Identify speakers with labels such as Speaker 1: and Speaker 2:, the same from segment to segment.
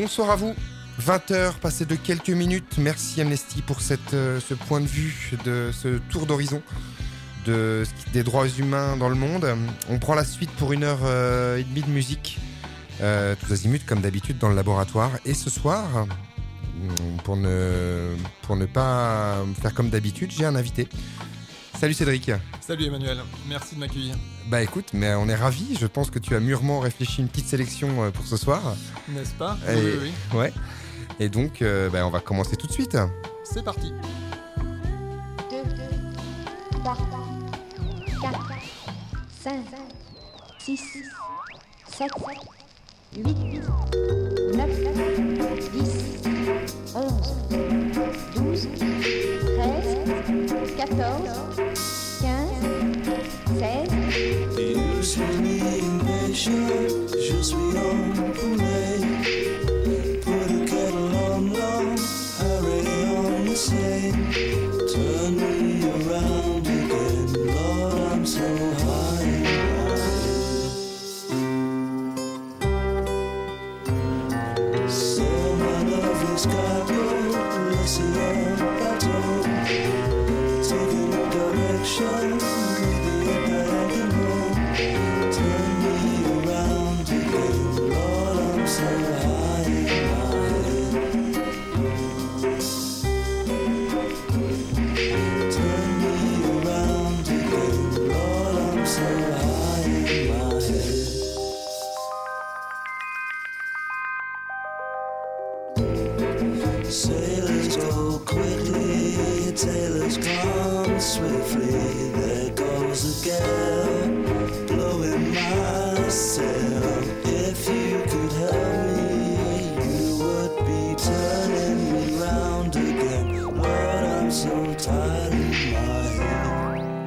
Speaker 1: Bonsoir à vous. 20h, passé de quelques minutes. Merci Amnesty pour ce point de vue, de ce tour d'horizon des droits humains dans le monde. On prend la suite pour 1h30 de musique, tous azimuts comme d'habitude dans le laboratoire. Et ce soir, pour ne pas faire comme d'habitude, j'ai un invité. Salut Cédric.
Speaker 2: Salut Emmanuel, merci de m'accueillir.
Speaker 1: Bah écoute, mais on est ravis. Je pense que tu as mûrement réfléchi une petite sélection pour ce soir.
Speaker 2: N'est-ce pas ?
Speaker 1: Oui.
Speaker 2: Oui.
Speaker 1: Ouais. Et donc, on va commencer tout de suite.
Speaker 2: C'est parti.
Speaker 3: 2, 3, 4, 5, 6, 7, 8, 9, 10, 11, 12, 13, 14, 15, 16.
Speaker 4: Je suis en poulet. Put a kettle on low, hurry on the sleigh. Turn me around again, Lord, I'm so high and high. Sail my lovely skyboat, l'océan bateau. Taking a direction, maybe a diagonal. Turn me around again, Lord, I'm so high in my head. Turn me around again, Lord, I'm so high in my head. Sailors go quickly, tailors come swiftly. There goes a gale blowing my sail. If you could help me, you would be turning me round again. Lord, I'm so tired in my head.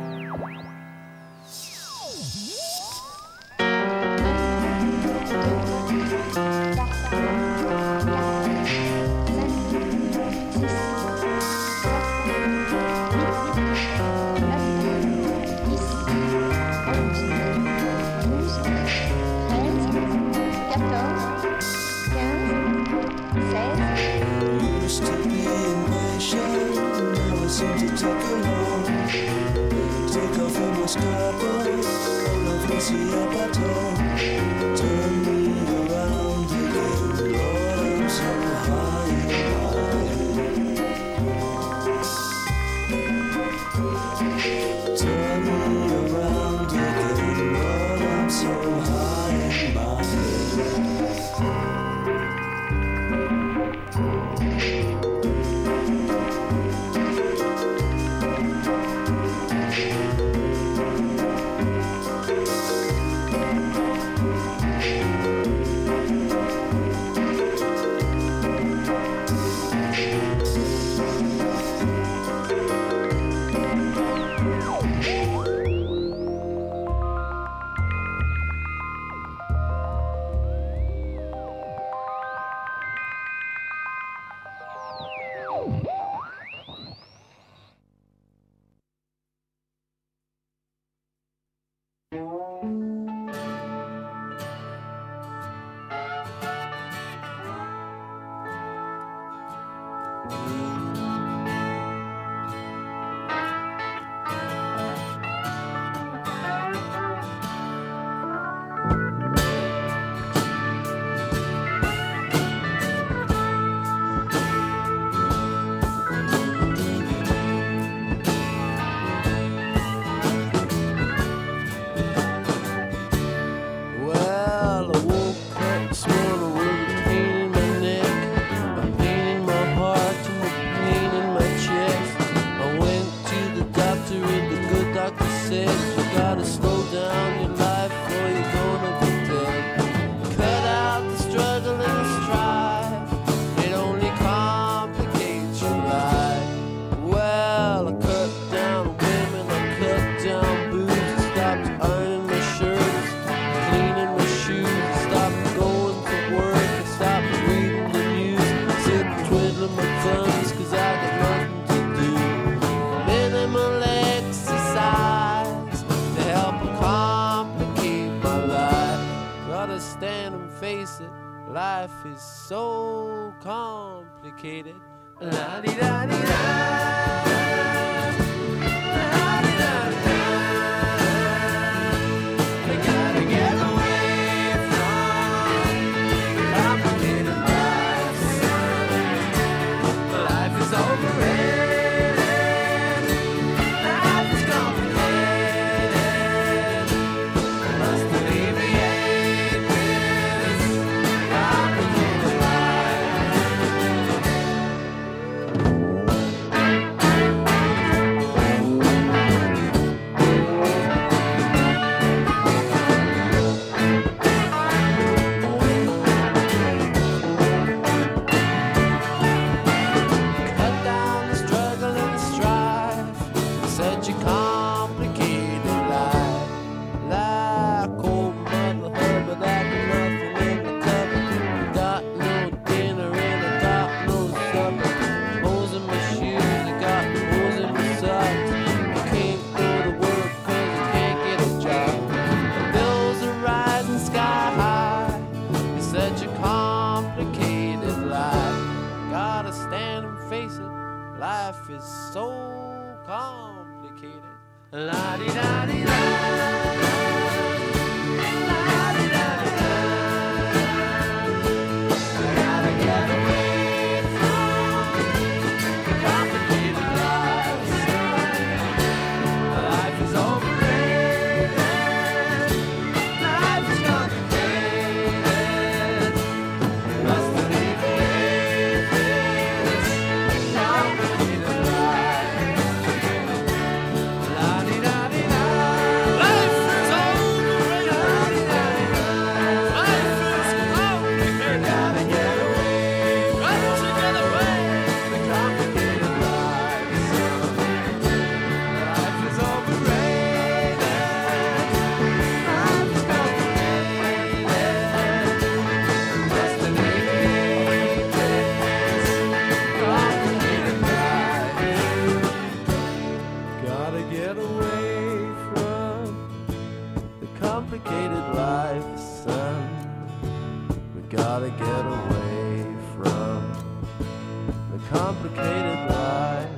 Speaker 4: Used to be impatient, now it seems to take a long. Take off in my skyboat, all of me see a bateau. Turn me around again, Lord, I'm so high in my head. Turn me around again, Lord, I'm so high in my head.
Speaker 5: Well, I woke up this morning with a pain in my neck, a pain in my heart, and a pain in my chest. I went to the doctor, and the good doctor said, you gotta slow down your life or you're gonna be dead. Cut out the struggle and the strife, it only complicates your life. Well, I cut down women, I cut down booze, I stopped ironing my shirts, cleaning my shoes, stopped going to work, I stopped reading the news, sit twiddling my thumbs cause I got nothing to do. Minimal exercise to help complicate my life. Gotta stand and face it, Life is so complicated. La-di-da-di-da. Life is so complicated. Gotta get away from the complicated life.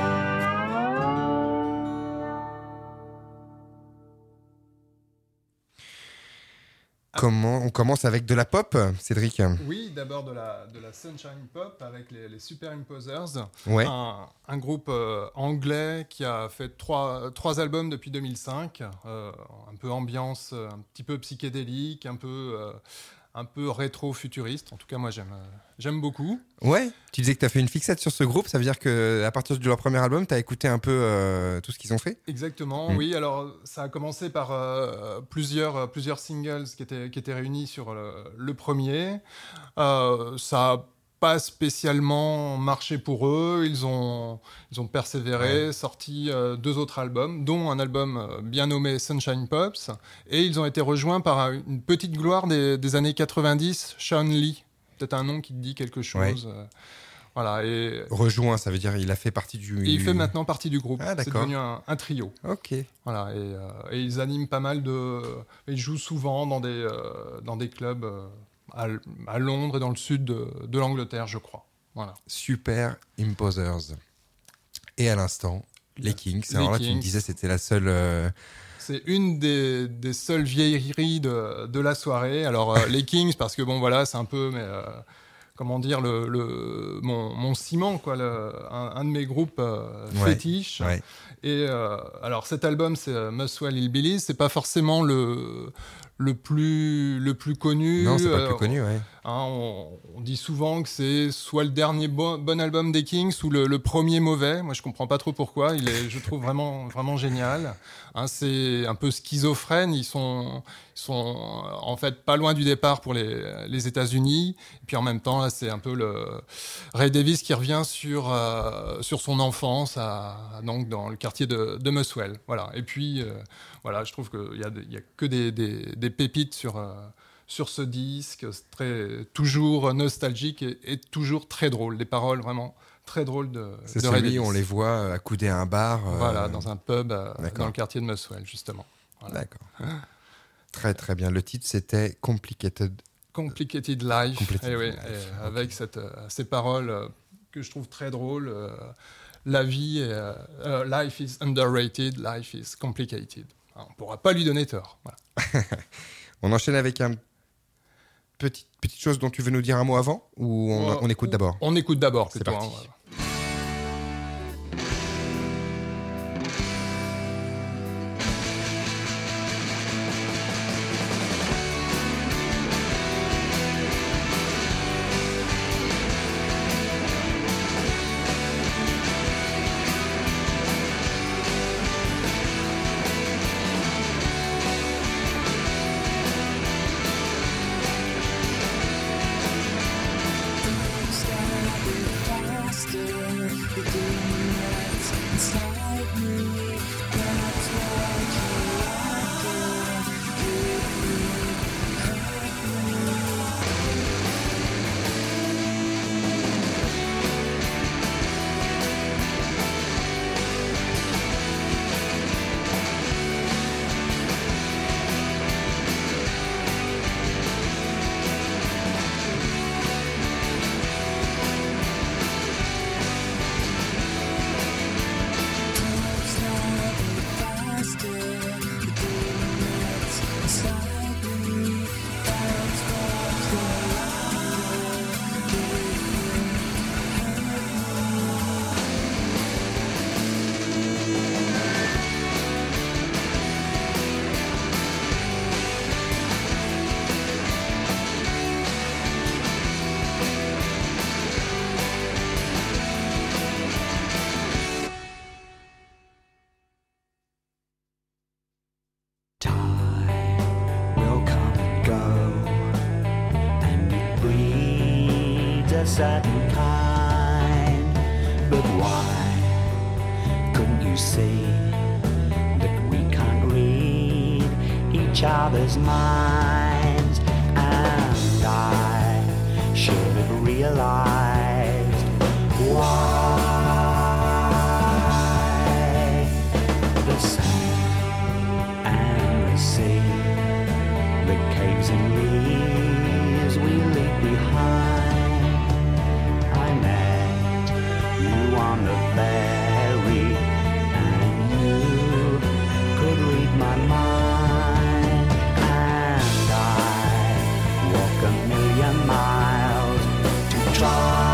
Speaker 1: On commence avec de la pop, Cédric?
Speaker 2: Oui, d'abord de la Sunshine Pop avec les Super Imposers,
Speaker 1: Ouais.
Speaker 2: un groupe anglais qui a fait trois albums depuis 2005, un peu ambiance, un petit peu psychédélique, un peu rétro-futuriste. En tout cas, moi, j'aime beaucoup.
Speaker 1: Ouais, tu disais que tu as fait une fixette sur ce groupe, ça veut dire qu'à partir de leur premier album, tu as écouté un peu tout ce qu'ils ont fait?
Speaker 2: Exactement, oui. Alors, ça a commencé par plusieurs singles qui étaient réunis sur le premier. Ça a pas spécialement marché pour eux. Ils ont persévéré, sorti 2 autres albums, dont un album bien nommé Sunshine Pops. Et ils ont été rejoints par une petite gloire des années 90, Sean Lee. Peut-être un nom qui te dit quelque chose.
Speaker 1: Ouais.
Speaker 2: Voilà. Et
Speaker 1: Rejoint, ça veut dire il a fait partie du...
Speaker 2: il fait maintenant partie du groupe.
Speaker 1: Ah,
Speaker 2: c'est
Speaker 1: d'accord.
Speaker 2: devenu un trio.
Speaker 1: Ok.
Speaker 2: Voilà. Et ils animent pas mal ils jouent souvent dans des clubs à Londres et dans le sud de l'Angleterre, je crois. Voilà.
Speaker 1: Super Imposers. Et à l'instant, les Kings.
Speaker 2: Les
Speaker 1: Alors là, tu
Speaker 2: Kings.
Speaker 1: me disais c'était la seule...
Speaker 2: C'est une des seules vieilleries de la soirée. Alors, les Kings, parce que bon, voilà, c'est un peu, comment dire, mon ciment, quoi, un de mes groupes fétiches.
Speaker 1: Ouais.
Speaker 2: Et alors, cet album, c'est Muswell Hillbillies. C'est pas forcément le plus connu.
Speaker 1: Non, c'est pas le plus connu, ouais.
Speaker 2: Hein, on dit souvent que c'est soit le dernier bon album des Kings ou le premier mauvais. Moi, je comprends pas trop pourquoi. Je trouve vraiment, vraiment génial. Hein, c'est un peu schizophrène. Ils sont en fait pas loin du départ pour les États-Unis. Et puis en même temps, là, c'est un peu le Ray Davies qui revient sur son enfance, donc dans le quartier de Muswell. Voilà. Et puis voilà, je trouve qu'il y a que des pépites sur ce disque, toujours nostalgique et toujours très drôle. Des paroles vraiment très drôles de
Speaker 1: C'est
Speaker 2: Ray
Speaker 1: celui
Speaker 2: Davies.
Speaker 1: où on les voit accoudés à un bar.
Speaker 2: Voilà, dans un pub dans le quartier de Muswell, justement. Voilà.
Speaker 1: D'accord. Très très bien. Le titre c'était Complicated
Speaker 2: Complicated Life.
Speaker 1: Complicated
Speaker 2: Eh oui,
Speaker 1: Life,
Speaker 2: et avec ces paroles que je trouve très drôles. La vie, life is underrated, life is complicated. On ne pourra pas lui donner tort. Voilà.
Speaker 1: On enchaîne avec un petite chose dont tu veux nous dire un mot avant ou on écoute d'abord?
Speaker 2: On écoute d'abord
Speaker 1: C'est
Speaker 2: plutôt.
Speaker 1: parti.
Speaker 2: Voilà.
Speaker 4: certain kind. But why couldn't you see that we can't read each other's minds? And I should have realized why the sun and the sea, the caves and leaves we leave behind. I met you on the ferry, and you could read my mind. And I walk a million miles to try.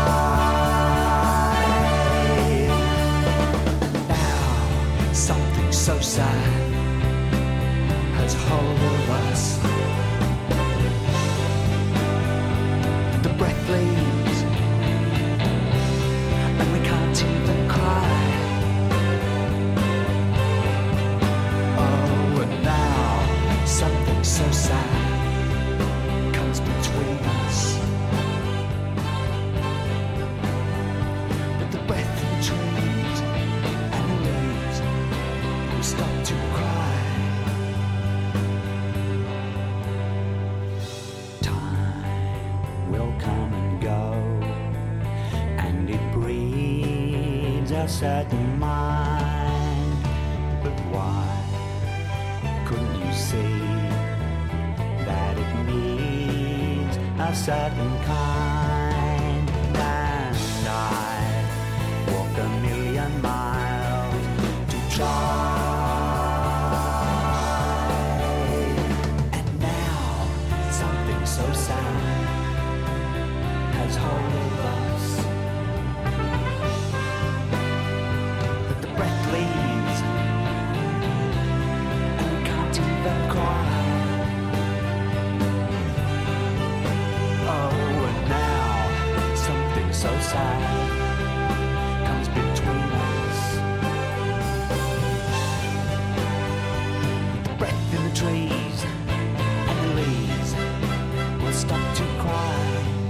Speaker 4: Now something so sad has hold of us. The breath leaves, and we can't even cry. Oh, and now something so sad comes between us. But the breath in the trees and the leaves will stop to cry. Time will come and go, and it breeds a certain mind. But why couldn't you see that it needs a certain kind? And I walk a million miles to try. And now something so sad has hold of us. But the breath leaves, and we can't even cry. Oh, and now something so sad comes between us. The breath in the trees and the leaves will stop to cry.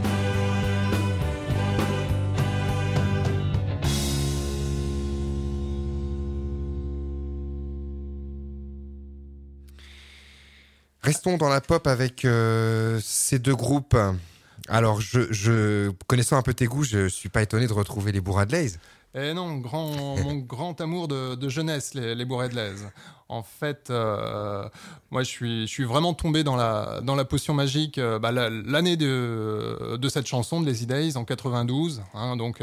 Speaker 1: Restons dans la pop avec ces deux groupes. Alors, je connaissant un peu tes goûts, je suis pas étonné de retrouver les Bourradelays.
Speaker 2: Eh non, mon grand amour de jeunesse, les Bourradelays. En fait, moi, je suis vraiment tombé dans la potion magique l'année de cette chanson de Lazy Days en 92. Donc,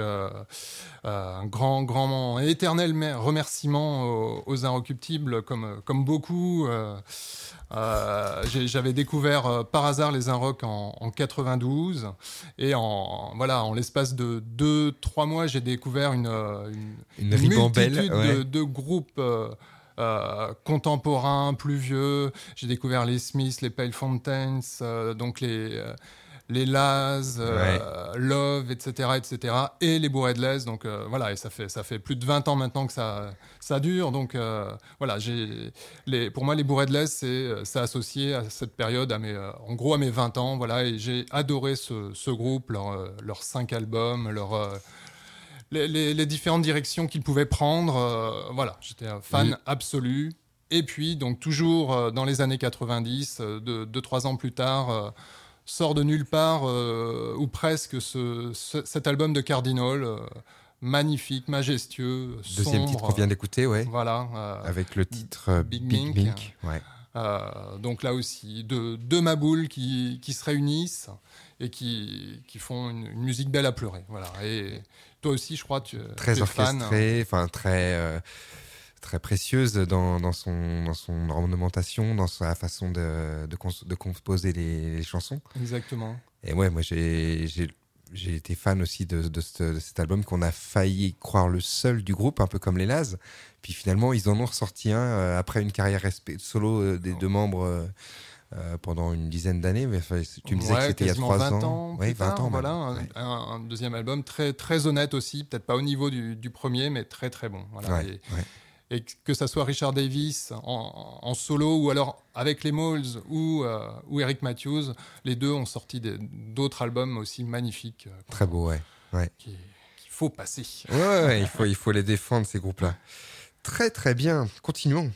Speaker 2: un grand et éternel remerciement aux Inrecuptibles, comme beaucoup. J'avais découvert par hasard les Inrock en 92 et en l'espace de 2-3 mois, j'ai découvert une
Speaker 1: ribambelle
Speaker 2: multitude de groupes contemporains, plus vieux. J'ai découvert les Smiths, les Pale Fountains, donc les Laz, Love, etc., et les Bourredless. Donc et ça fait plus de 20 ans maintenant que ça dure. Donc pour moi, les Bourredless, c'est associé à cette période, en gros à mes 20 ans. Voilà, et j'ai adoré ce groupe, leurs 5 albums, les différentes directions qu'ils pouvaient prendre. J'étais un fan absolu. Et puis, donc toujours dans les années 90, 2-3 ans plus tard, sort de nulle part, ou presque, cet album de Cardinal, magnifique, majestueux,
Speaker 1: Deuxième
Speaker 2: sombre.
Speaker 1: titre qu'on vient d'écouter, ouais.
Speaker 2: Voilà.
Speaker 1: Avec le titre Big Mink. Ouais.
Speaker 2: Donc là aussi, deux maboules qui se réunissent et qui font une musique belle à pleurer. Voilà. Et toi aussi, je crois, tu
Speaker 1: très
Speaker 2: es
Speaker 1: orchestrée, enfin très précieuse dans son ornementation, dans sa façon de composer les chansons.
Speaker 2: Exactement.
Speaker 1: Et ouais, moi j'ai été fan aussi de cet album qu'on a failli croire le seul du groupe, un peu comme les Laz. Puis finalement, ils en ont ressorti un après une carrière solo des deux membres pendant une dizaine d'années. Mais tu me disais que c'était il y a 3 ans.
Speaker 2: Oui, 20 ans.
Speaker 1: Voilà,
Speaker 2: un deuxième album très, très honnête aussi, peut-être pas au niveau du premier, mais très très bon. Voilà. Et que ça soit Richard Davis en solo ou alors avec les Moles ou Eric Matthews, les deux ont sorti d'autres albums aussi magnifiques.
Speaker 1: Très beau, ouais.
Speaker 2: Qu'il faut passer.
Speaker 1: Ouais, il faut les défendre, ces groupes-là. Très très bien, continuons.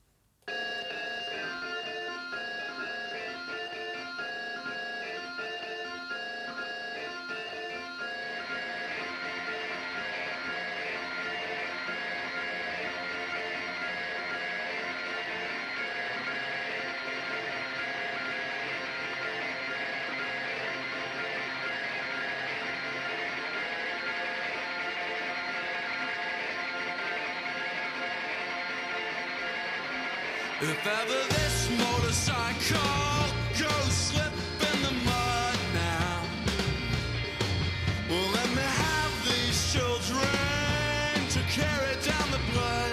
Speaker 4: If ever this motorcycle goes slip in the mud now, well, let me have these children to carry down the blood.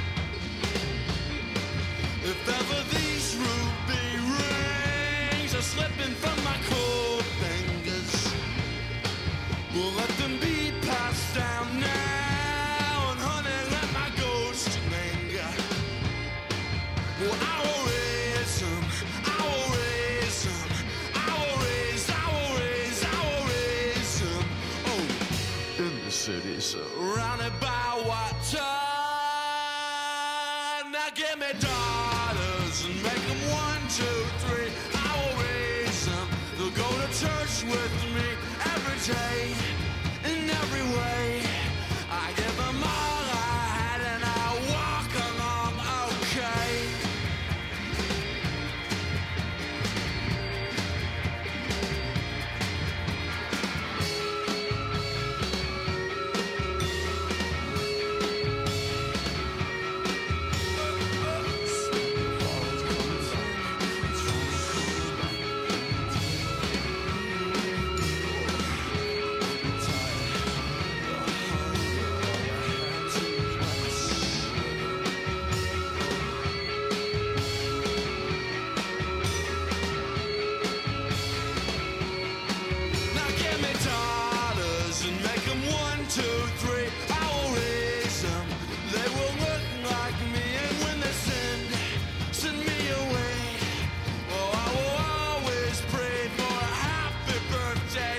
Speaker 4: If ever these ruby rings are slipping from my cold fingers, well, let them be passed down now, and honey, let my ghost linger. Well, I will raise them, I will raise them, I will raise them. Oh, in the city surrounded by water. Now give me daughters and make them 1, 2, 3. I will raise them, they'll go to church with me every day, in every way. I give them all I had and I walk along okay. Now give me daughters and make them 1, 2, 3. I will raise them. They will look like me, and when they send me away. Oh, I will always pray for a happy birthday.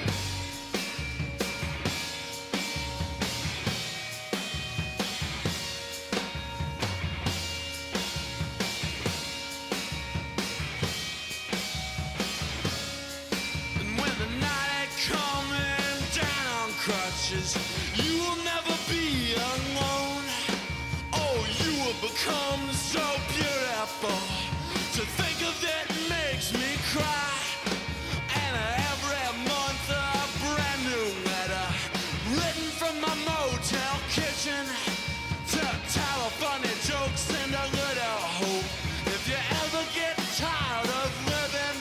Speaker 4: And when the night coming down on crutches, you will never be alone. Oh, you will become so awful. To think of it makes me cry. And every month a brand new letter, written from my motel kitchen, to tell funny jokes and a little hope. If you ever get tired of living,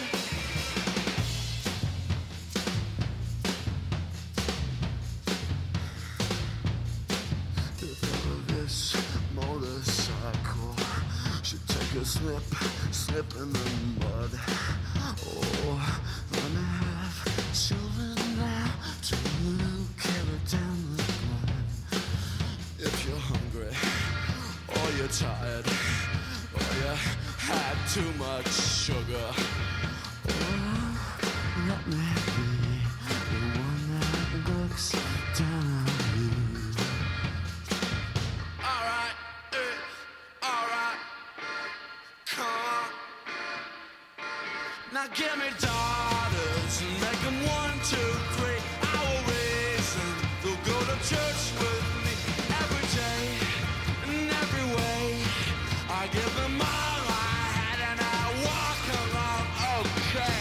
Speaker 4: if ever this motorcycle should take a slip in the mud, oh, gonna have children now to carry down the blood. If you're hungry, or you're tired, or you had too much sugar, oh, let me be the one that looks down on you. Alright, alright, come on. Now give me daughters and make them 1, 2, 3. I will raise them. They'll go to church with me every day and every way. I give them all I had and I walk along okay.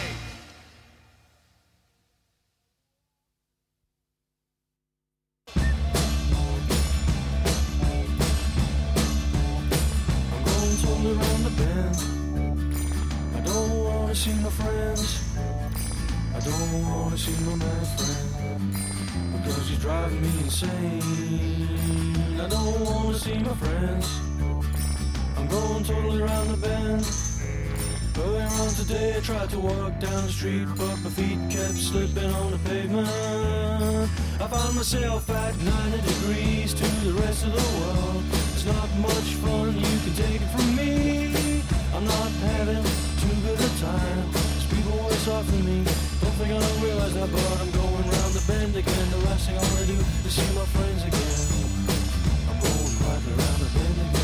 Speaker 4: I'm going totally around the bend. I don't wanna see my friends. I don't wanna see my best friend, because he's driving me insane. I don't wanna see my friends. I'm going totally around the bend. Earlier on today I tried to walk down the street, but my feet kept slipping on the pavement. I found myself at 90 degrees to the rest of the world. It's not much fun, you can take it from me. I'm not having too good a time. There's people worse off than me. Don't think I don't realize that, but I'm going round the bend again. The last thing I wanna do is see my friends again. I'm going right around the bend again.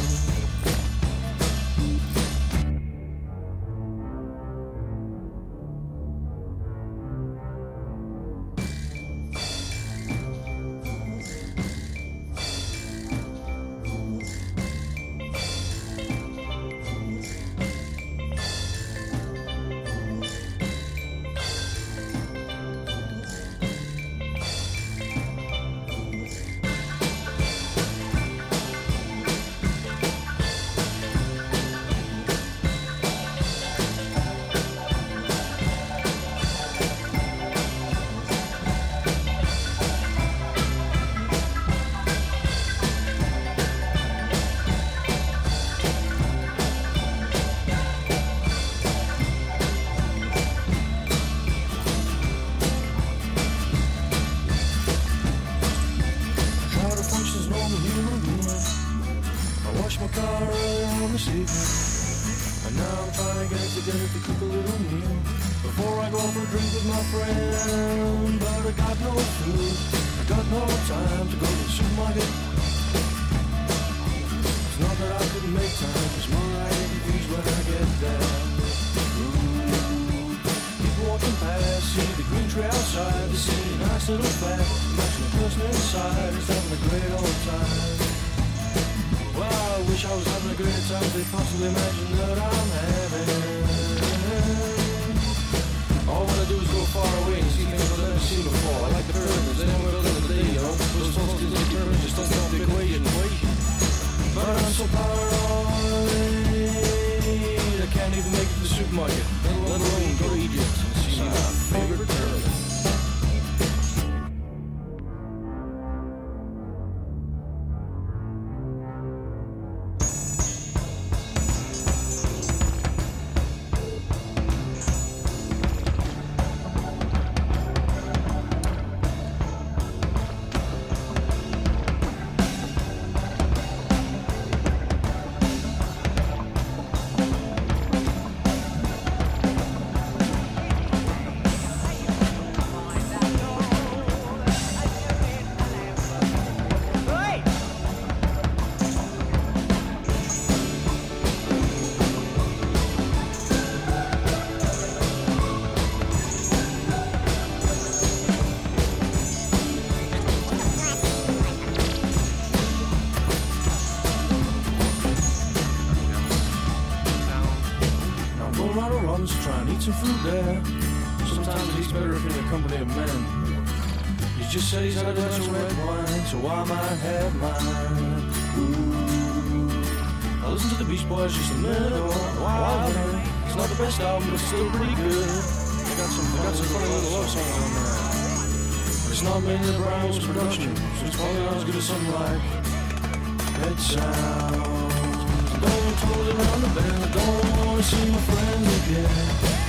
Speaker 6: Going on a run, so try and eat some fruit there. Sometimes he's better if in the company of men. He just said he's had a glass of red wine, so I might have mine. Ooh. I listen to the Beach Boys just a minute ago. Wild Man. It's not the best album, but it's still pretty good. They got some funny little love songs on there. But it's not Maynard Brown's production, so it's probably not as good as something like Pet Sounds. Don't told around the bend, I don't wanna see my friends again.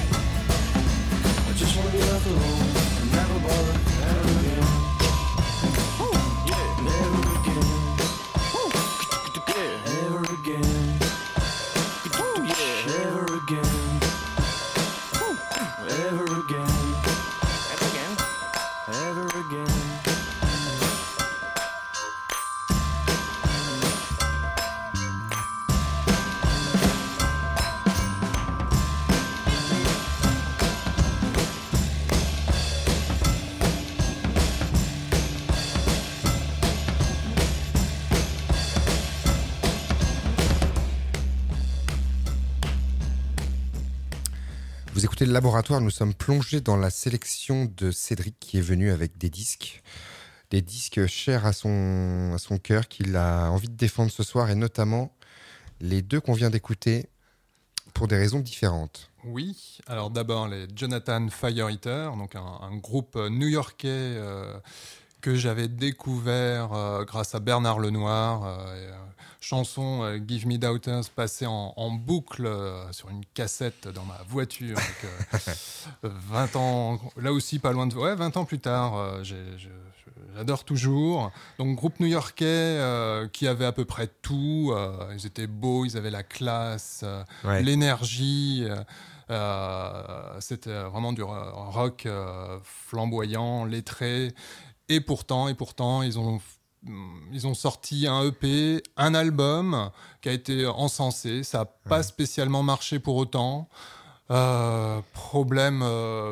Speaker 6: I just wanna be left alone and never bother ever again. Yeah, never again. Ever again. Yeah, ever again. Ever again. Ever again.
Speaker 1: Vous écoutez le Laboratoire, nous sommes plongés dans la sélection de Cédric qui est venu avec des disques chers à son cœur qu'il a envie de défendre ce soir, et notamment les deux qu'on vient d'écouter pour des raisons différentes.
Speaker 2: Oui, alors d'abord les Jonathan Fireeater, donc un groupe new-yorkais que j'avais découvert grâce à Bernard Lenoir, chanson Give Me Doubters passée en boucle sur une cassette dans ma voiture avec 20 ans, là aussi pas loin de 20 ans plus tard, j'adore toujours. Donc groupe new-yorkais qui avait à peu près tout, ils étaient beaux, ils avaient la classe, l'énergie, c'était vraiment du rock flamboyant, lettré, et pourtant ils ont sorti un EP, un album qui a été encensé. Ça n'a pas spécialement marché pour autant. Problème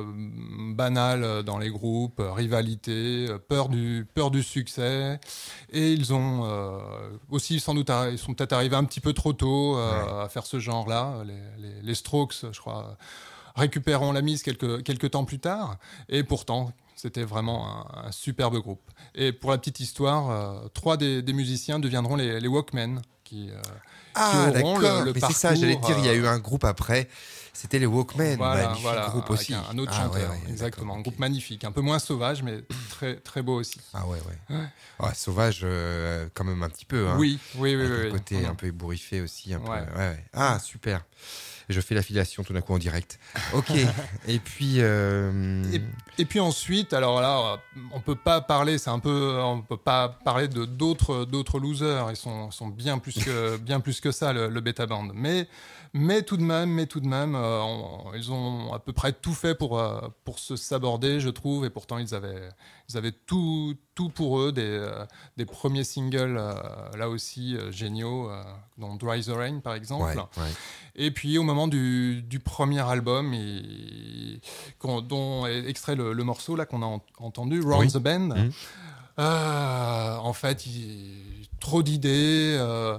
Speaker 2: banal dans les groupes, rivalité, peur du succès. Et ils ont aussi, sans doute, ils sont peut-être arrivés un petit peu trop tôt à faire ce genre-là. Les Strokes, je crois, récupéreront la mise quelques temps plus tard. Et pourtant, c'était vraiment un superbe groupe. Et pour la petite histoire, 3 des musiciens deviendront les Walkmen, qui auront le
Speaker 1: mais
Speaker 2: parcours.
Speaker 1: C'est ça, j'allais te dire, il y a eu un groupe après, c'était les Walkmen, magnifique groupe aussi.
Speaker 2: Un autre chanteur, exactement, un groupe magnifique, un peu moins sauvage, mais très, très beau aussi.
Speaker 1: Ah ouais. Sauvage, quand même un petit peu. Hein.
Speaker 2: Oui.
Speaker 1: Un côté un peu ébouriffé aussi. Un peu. Ah, super. Je fais l'affiliation tout d'un coup en direct. Ok. Et puis.
Speaker 2: Et puis ensuite, alors là, on peut pas parler de d'autres losers. Ils sont bien plus que ça, le Beta Band. Mais tout de même, ils ont à peu près tout fait pour se saborder, je trouve. Et pourtant, ils avaient tout pour eux, des premiers singles là aussi géniaux, dont Dry the Rain par exemple. Ouais. Et puis au moment du premier album, dont est extrait le morceau là qu'on a entendu, Round the Bend. En fait, trop d'idées,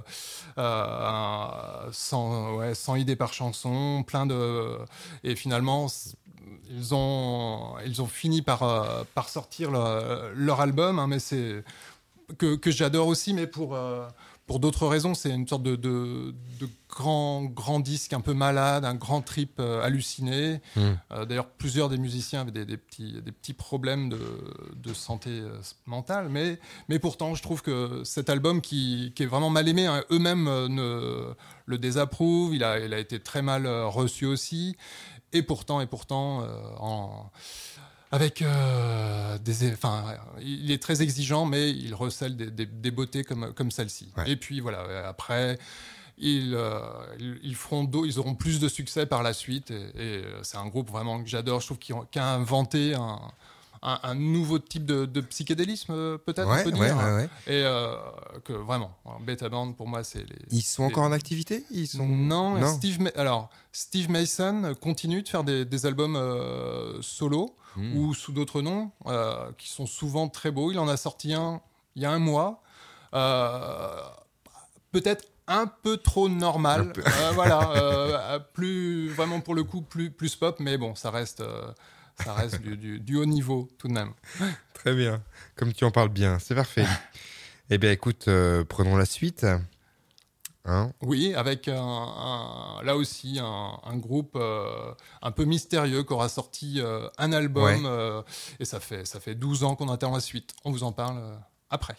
Speaker 2: sans idées par chanson, et finalement ils ont fini par sortir leur album, hein, mais c'est que j'adore aussi, mais pour d'autres raisons. C'est une sorte de grand disque un peu malade, un grand trip halluciné. D'ailleurs, plusieurs des musiciens avaient des petits problèmes de santé mentale, mais pourtant, je trouve que cet album qui est vraiment mal aimé, hein, eux-mêmes le désapprouvent. Il a été très mal reçu aussi, et pourtant, avec il est très exigeant, mais il recèle des beautés comme celle-ci. Ouais. Et puis voilà, après, ils auront plus de succès par la suite, et c'est un groupe vraiment que j'adore. Je trouve qu'il a inventé un nouveau type de psychédélisme, peut-être, on peut dire. Ouais. Et que vraiment, Beta Band, pour moi, c'est
Speaker 1: Ils sont encore en activité ?
Speaker 2: Non. Steve Mason continue de faire des albums solo, ou sous d'autres noms, qui sont souvent très beaux. Il en a sorti un il y a un mois, peut-être un peu trop normal. Plus vraiment pour le coup plus pop, mais bon, ça reste du haut niveau tout de même.
Speaker 1: Très bien. Comme tu en parles bien, c'est parfait. Eh bien, écoute, prenons la suite. Hein?
Speaker 2: Oui, avec là aussi un groupe un peu mystérieux qui aura sorti un album et ça fait 12 ans qu'on attend la suite. On vous en parle après.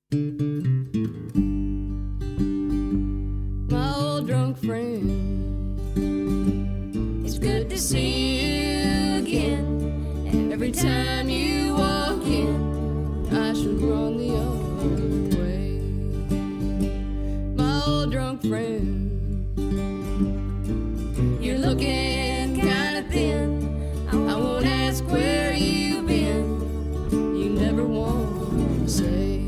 Speaker 7: My old drunk friend, it's good to see you again. And every time you walk in, I should run the other way. My old drunk friend, you're looking kinda thin. I won't ask where you've been. You never want to say.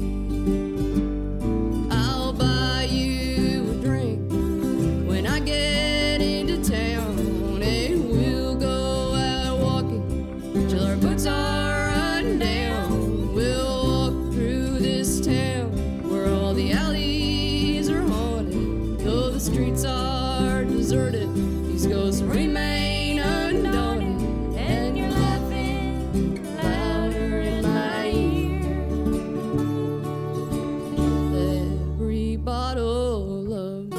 Speaker 7: I'll buy you a drink when I get into town, and we'll go out walking till our boots are run down. We'll walk through this town where all the alleys are haunted, though the streets are deserted. These ghosts remain undaunted, and you're laughing louder in my ear. Every bottle of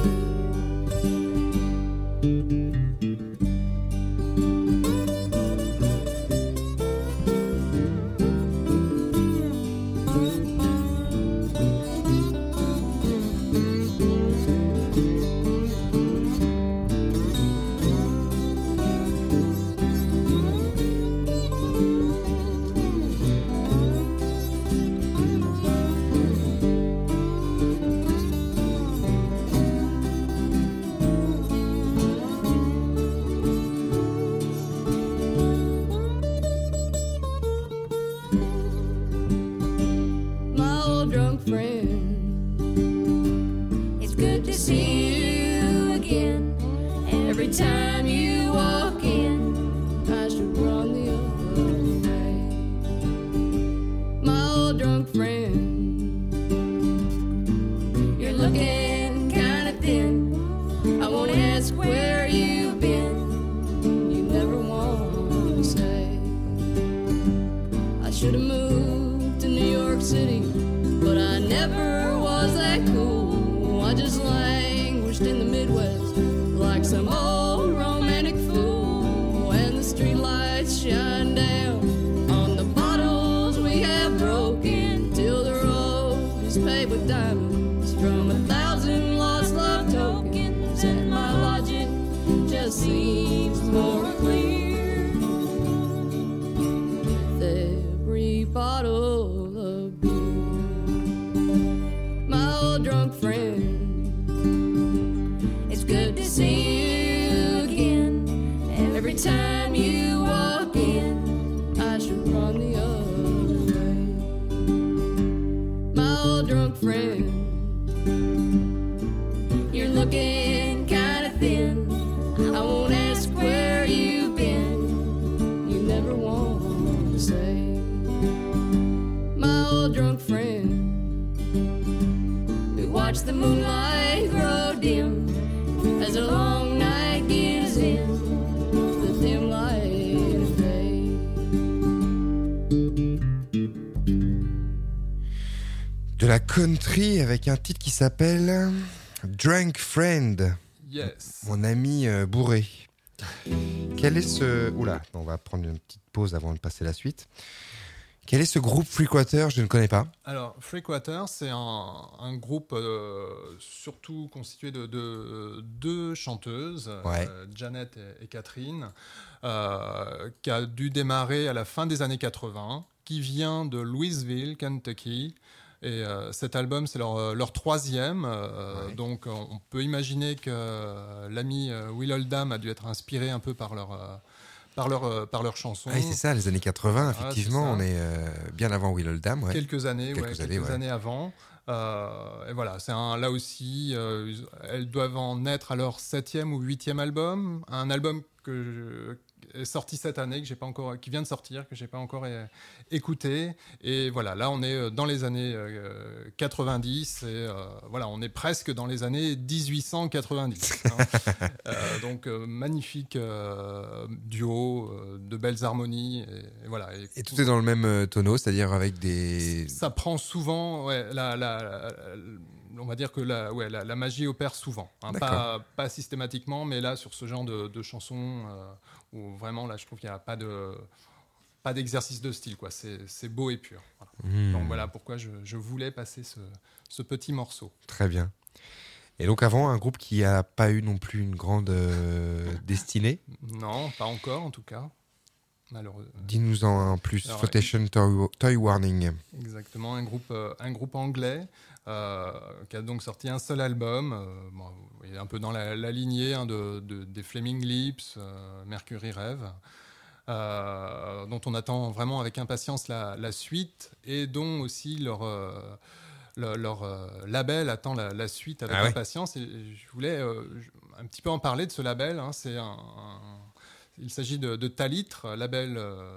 Speaker 7: my old drunk friend. It's good to see you again. And every time you walk in, I should run the other way. My old drunk friend, you're looking kinda thin. I won't ask where you've been. You never want to say. I should have moved to New York City, but I never was that cool. I just languished in the Midwest like some old romantic fool. When the streetlights shine down on the bottles we have broken, till the road is paved with diamonds from 1,000 lost love tokens, and my logic just seems more clear. With every bottle of beer, my old drunk friend, it's good to see you again. And every time you walk in, I should run the other way. My old drunk friend, you're looking kinda thin. I won't ask where you've been. You never want to say. My old drunk friend, we watch the moonlight grow dim as the long night gives in to the dim light of day.
Speaker 1: De la country avec un titre qui s'appelle Drunk Friend,
Speaker 2: Yes.
Speaker 1: mon ami bourré. Quel est ce... Oula, on va prendre une petite pause avant de passer à la suite. Quel est ce groupe Freakwater? Je ne connais pas.
Speaker 2: Alors, Freakwater, c'est un groupe surtout constitué de deux chanteuses,
Speaker 1: Ouais.
Speaker 2: Janet et Catherine, qui a dû démarrer à la fin des années 80, qui vient de Louisville, Kentucky. Et cet album, c'est leur troisième.
Speaker 1: Ouais.
Speaker 2: Donc, on peut imaginer que l'ami Will Oldham a dû être inspiré un peu par leurs chansons.
Speaker 1: Ah, c'est ça, les années 80, effectivement,
Speaker 2: c'est ça.
Speaker 1: on est bien avant Will Oldham. Ouais.
Speaker 2: Quelques années
Speaker 1: ouais.
Speaker 2: années avant. Et voilà, là aussi, elles doivent en être à leur 7e ou 8e album. Un album est sorti cette année, qui vient de sortir, que j'ai pas encore écouté. Et voilà, là, on est dans les années 90 et voilà, on est presque dans les années 1890. Hein. Donc, magnifique duo, de belles harmonies. Et voilà.
Speaker 1: Et tout est dans le même tonneau, c'est-à-dire avec des...
Speaker 2: Ça prend souvent, ouais, on va dire que la magie opère souvent. Hein, pas systématiquement, mais là, sur ce genre de chansons, où vraiment, là, je trouve qu'il n'y a pas de... pas d'exercice de style, quoi. C'est beau et pur. Voilà. Donc voilà pourquoi je voulais passer ce petit morceau.
Speaker 1: Très bien. Et donc avant, un groupe qui n'a pas eu non plus une grande destinée.
Speaker 2: Non, pas encore en tout cas. Malheureusement.
Speaker 1: Dis-nous-en un plus.
Speaker 2: Alors,
Speaker 1: Flotation Toy Warning.
Speaker 2: Exactement, un groupe anglais qui a donc sorti un seul album. Il est un peu dans la lignée des Flaming Lips, Mercury Rev, dont on attend vraiment avec impatience la suite et dont aussi leur label attend la suite avec impatience. Et je voulais un petit peu en parler de ce label. Hein. Il s'agit de Talitre, label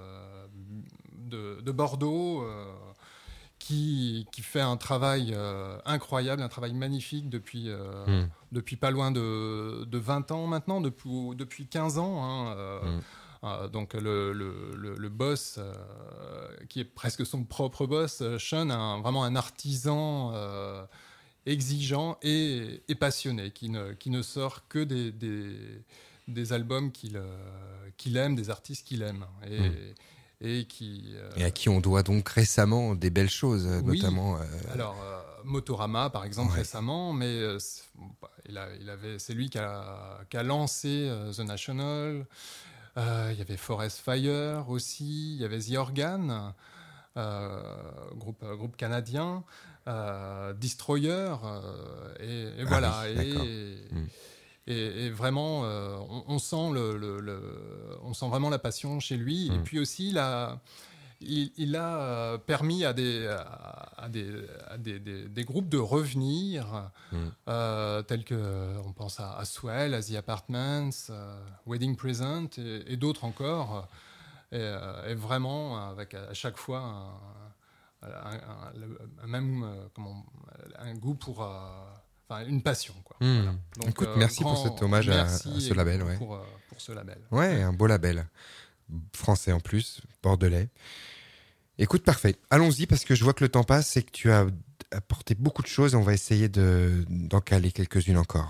Speaker 2: de Bordeaux, qui fait un travail incroyable, un travail magnifique depuis pas loin de 20 ans maintenant, depuis 15 ans. Hein, donc le boss, qui est presque son propre boss, Sean, vraiment un artisan exigeant et passionné, qui ne sort que des albums qu'il aime, des artistes qu'il aime. Et
Speaker 1: à qui on doit donc récemment des belles choses, notamment...
Speaker 2: Alors, Motorama, par exemple, récemment, mais c'est lui qui a lancé The National. Il y avait Forest Fire aussi, il y avait The Organ, groupe canadien, Destroyer, et voilà. Et vraiment, on sent on sent vraiment la passion chez lui. Et puis aussi, il a permis à des groupes de revenir, tels que, on pense à Swell, à The Apartments, Wedding Present et d'autres encore. Et vraiment, avec à chaque fois un goût pour... une passion, quoi. Voilà. Donc,
Speaker 1: écoute, merci pour cet hommage à ce label.
Speaker 2: Pour ce label.
Speaker 1: Ouais, un beau label. Français en plus, bordelais. Écoute, parfait. Allons-y, parce que je vois que le temps passe et que tu as apporté beaucoup de choses. On va essayer d'en caler quelques-unes encore.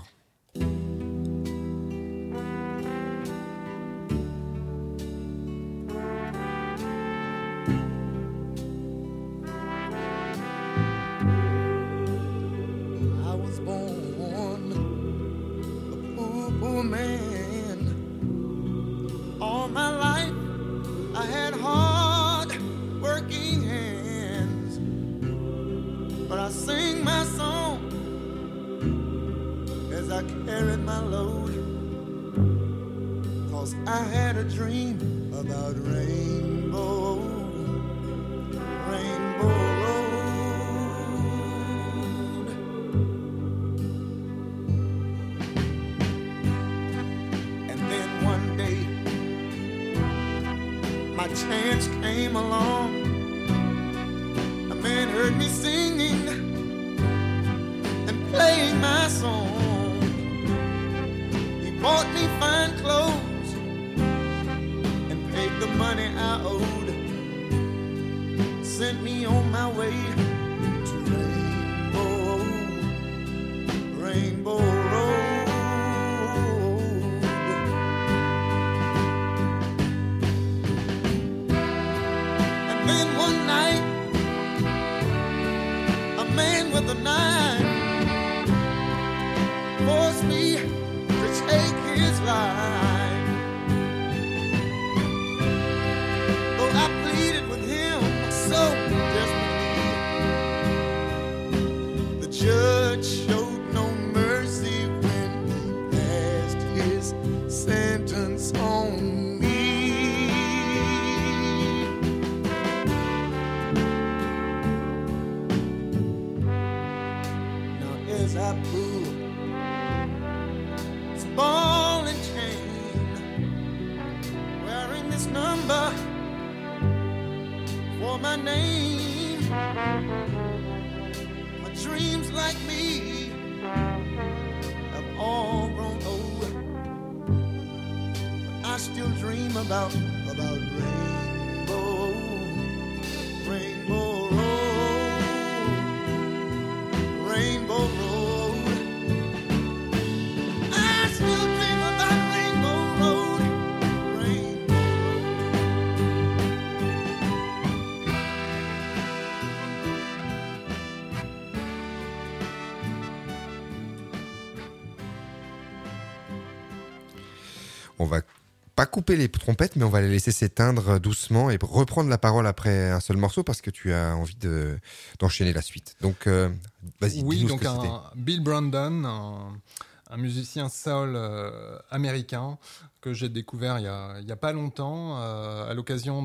Speaker 8: Chance came along. A man heard me singing and playing my song. He bought me fine clothes and paid the money I owed. Sent me on my way to Rainbow Road. With a knife forced me to take his life. Though I pleaded with him so desperately, the judge showed no mercy when he passed his sentence on me. I pull this ball and chain, wearing this number for my name. My dreams like me have all grown old, but I still dream about Rainbow Road.
Speaker 1: On va pas couper les trompettes, mais on va les laisser s'éteindre doucement et reprendre la parole après un seul morceau parce que tu as envie d'enchaîner la suite. Donc, vas-y,
Speaker 2: Oui,
Speaker 1: dis-nous
Speaker 2: donc
Speaker 1: ce que c'était.
Speaker 2: Bill Brandon, un musicien soul américain que j'ai découvert il y a pas longtemps à l'occasion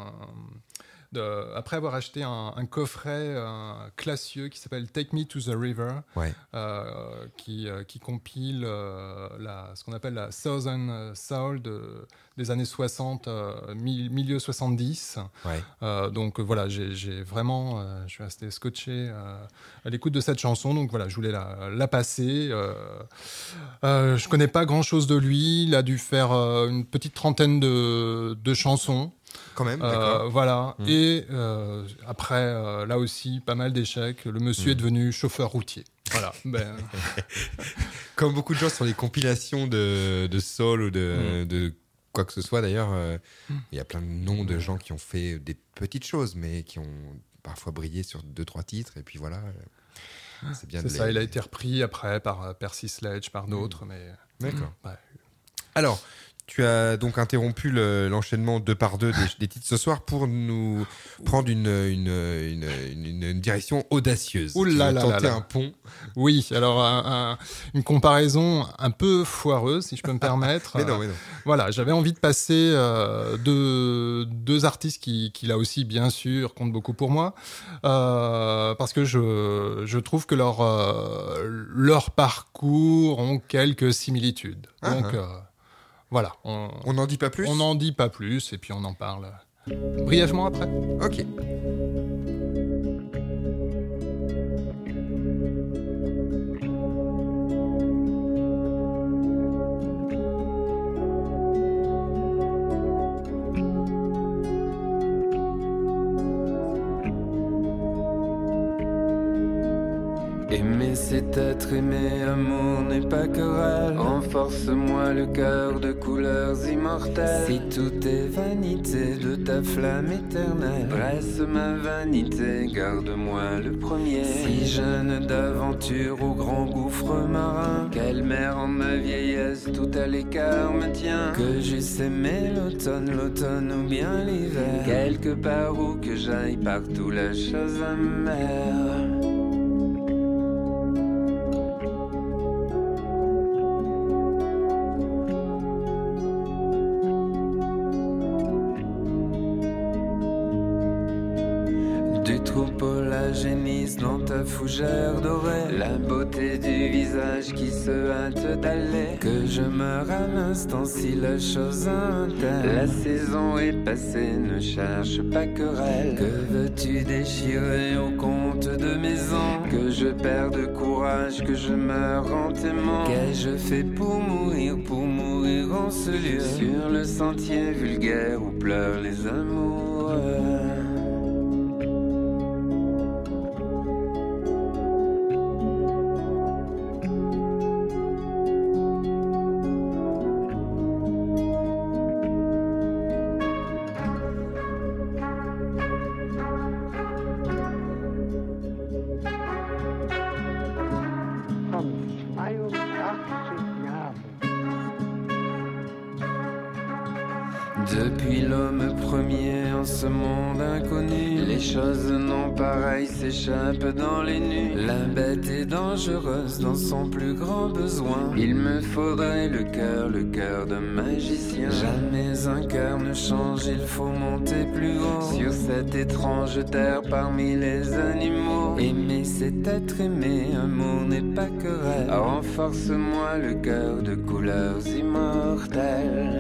Speaker 2: après avoir acheté un coffret classieux qui s'appelle Take Me to the River,
Speaker 1: Ouais.
Speaker 2: qui compile ce qu'on appelle la Southern Soul des années 60, milieu 70.
Speaker 1: Ouais.
Speaker 2: Donc voilà, j'ai vraiment, je suis resté scotché à l'écoute de cette chanson. Donc voilà, je voulais la passer. Je connais pas grand-chose de lui. Il a dû faire une petite trentaine de chansons.
Speaker 1: Quand même, d'accord.
Speaker 2: Voilà. Et après, là aussi, pas mal d'échecs. Le monsieur est devenu chauffeur routier. Voilà.
Speaker 1: Comme beaucoup de gens sur les compilations de soul ou de quoi que ce soit, d'ailleurs, il y a plein de noms de gens qui ont fait des petites choses, mais qui ont parfois brillé sur 2-3 titres. Et puis voilà. C'est bien.
Speaker 2: C'est ça. Il a été repris après par Percy Sledge, par d'autres, mais.
Speaker 1: D'accord.
Speaker 2: Ouais.
Speaker 1: Alors, tu as donc interrompu l'enchaînement 2 par 2 des titres ce soir pour nous prendre une direction audacieuse.
Speaker 2: Ouh
Speaker 1: Tu
Speaker 2: là
Speaker 1: veux
Speaker 2: là
Speaker 1: tenter
Speaker 2: là là.
Speaker 1: un pont.
Speaker 2: Oui, alors une comparaison un peu foireuse, si je peux me permettre.
Speaker 1: Mais non.
Speaker 2: Voilà, j'avais envie de passer deux artistes qui là aussi, bien sûr, comptent beaucoup pour moi, parce que je trouve que leur parcours ont quelques similitudes. Donc voilà.
Speaker 1: On n'en dit pas plus.
Speaker 2: On n'en dit pas plus, et puis on en parle brièvement après.
Speaker 1: Ok.
Speaker 9: Aimer c'est être aimé, amour n'est pas querelle. Renforce-moi le cœur de couleurs immortelles. Si tout est vanité de ta flamme éternelle, dresse ma vanité, garde-moi le premier. Si jeune d'aventure au grand gouffre marin, quelle mer en ma vieillesse tout à l'écart me tient. Que j'eusse aimé l'automne ou bien l'hiver, quelque part où que j'aille, partout la chose amère. Du troupeau la génisse dans ta fougère dorée, la beauté du visage qui se hâte d'aller. Que je meure à l'instant si la chose interne. La saison est passée, ne cherche pas querelle. Que veux-tu déchirer au compte de maison? Que je perde courage, que je meure en t'aimant. Qu'ai-je fait pour mourir en ce lieu? Sur le sentier vulgaire où pleurent les amoureux. Depuis l'homme premier en ce monde inconnu, les choses non pareilles s'échappent dans les nuits. La bête est dangereuse dans son plus grand besoin. Il me faudrait le cœur d'un magicien. Jamais un cœur ne change, il faut monter plus haut. Sur cette étrange terre parmi les animaux. Aimer c'est être aimé, amour n'est pas querelle. Renforce-moi le cœur de couleurs immortelles.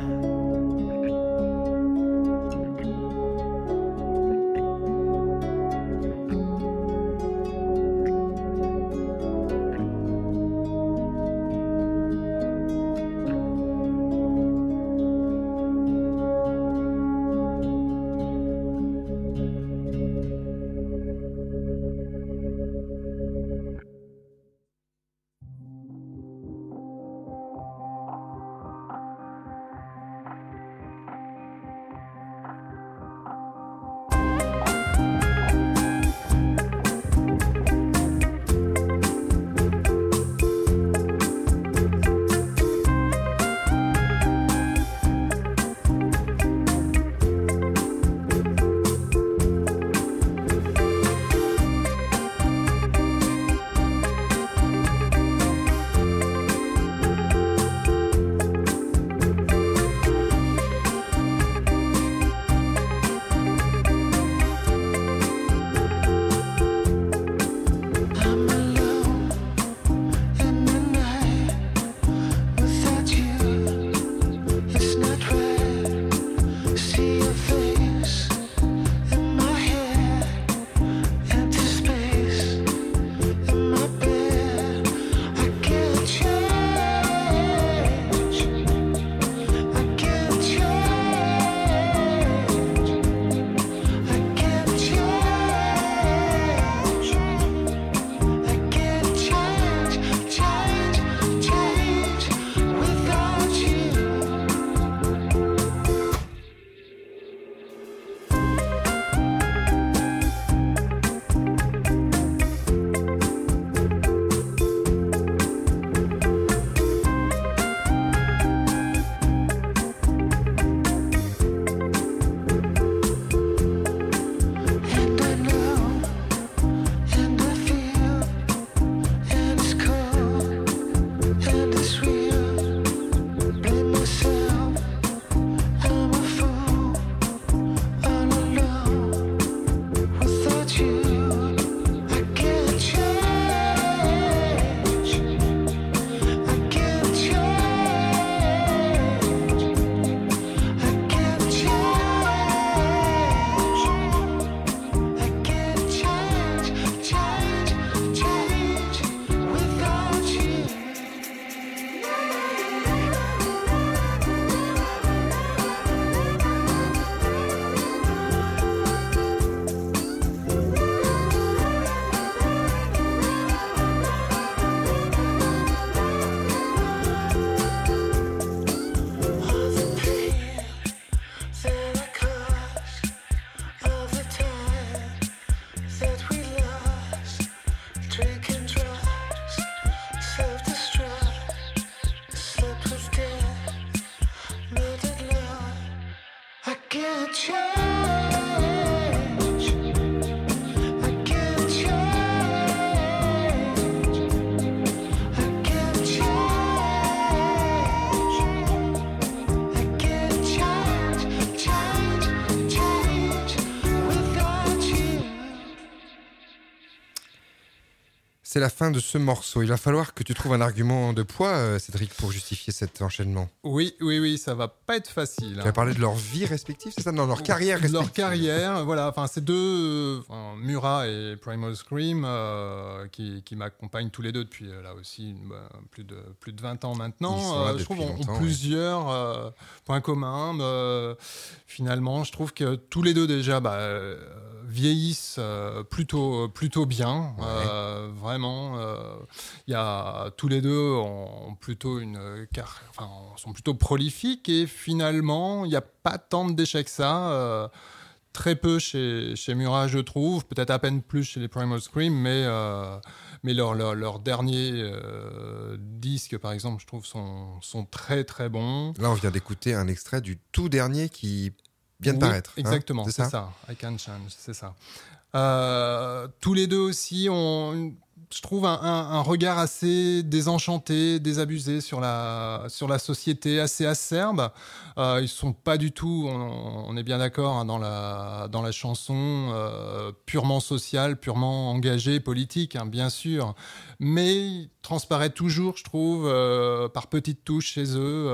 Speaker 1: C'est la fin de ce morceau. Il va falloir que tu trouves un argument de poids, Cédric, pour justifier cet enchaînement.
Speaker 2: Oui, ça va pas être facile.
Speaker 1: Tu vas parler de leur vie respective, c'est ça? Non, leur carrière respective.
Speaker 2: Leur carrière, voilà. Enfin, c'est deux, Murat et Primal Scream, qui m'accompagnent tous les deux depuis là aussi plus de 20 ans maintenant. Je trouve ont plusieurs points communs. Finalement, je trouve que tous les deux déjà vieillissent plutôt bien. Ouais. Vraiment, y a tous les deux ont plutôt sont plutôt prolifiques et finalement, il n'y a pas tant d'échecs que ça. Très peu chez Murat, je trouve, peut-être à peine plus chez les Primal Scream, mais leurs derniers disques, par exemple, je trouve, sont très très bons.
Speaker 1: Là, on vient d'écouter un extrait du tout dernier qui vient de paraître.
Speaker 2: Exactement,
Speaker 1: c'est ça.
Speaker 2: I Can Change, c'est ça. Tous les deux aussi ont, je trouve, un regard assez désenchanté, désabusé sur la société, assez acerbe. Ils sont pas du tout, on est bien d'accord, dans la chanson purement sociale, purement engagée, politique, bien sûr. Mais il transparaît toujours, je trouve, par petites touches chez eux,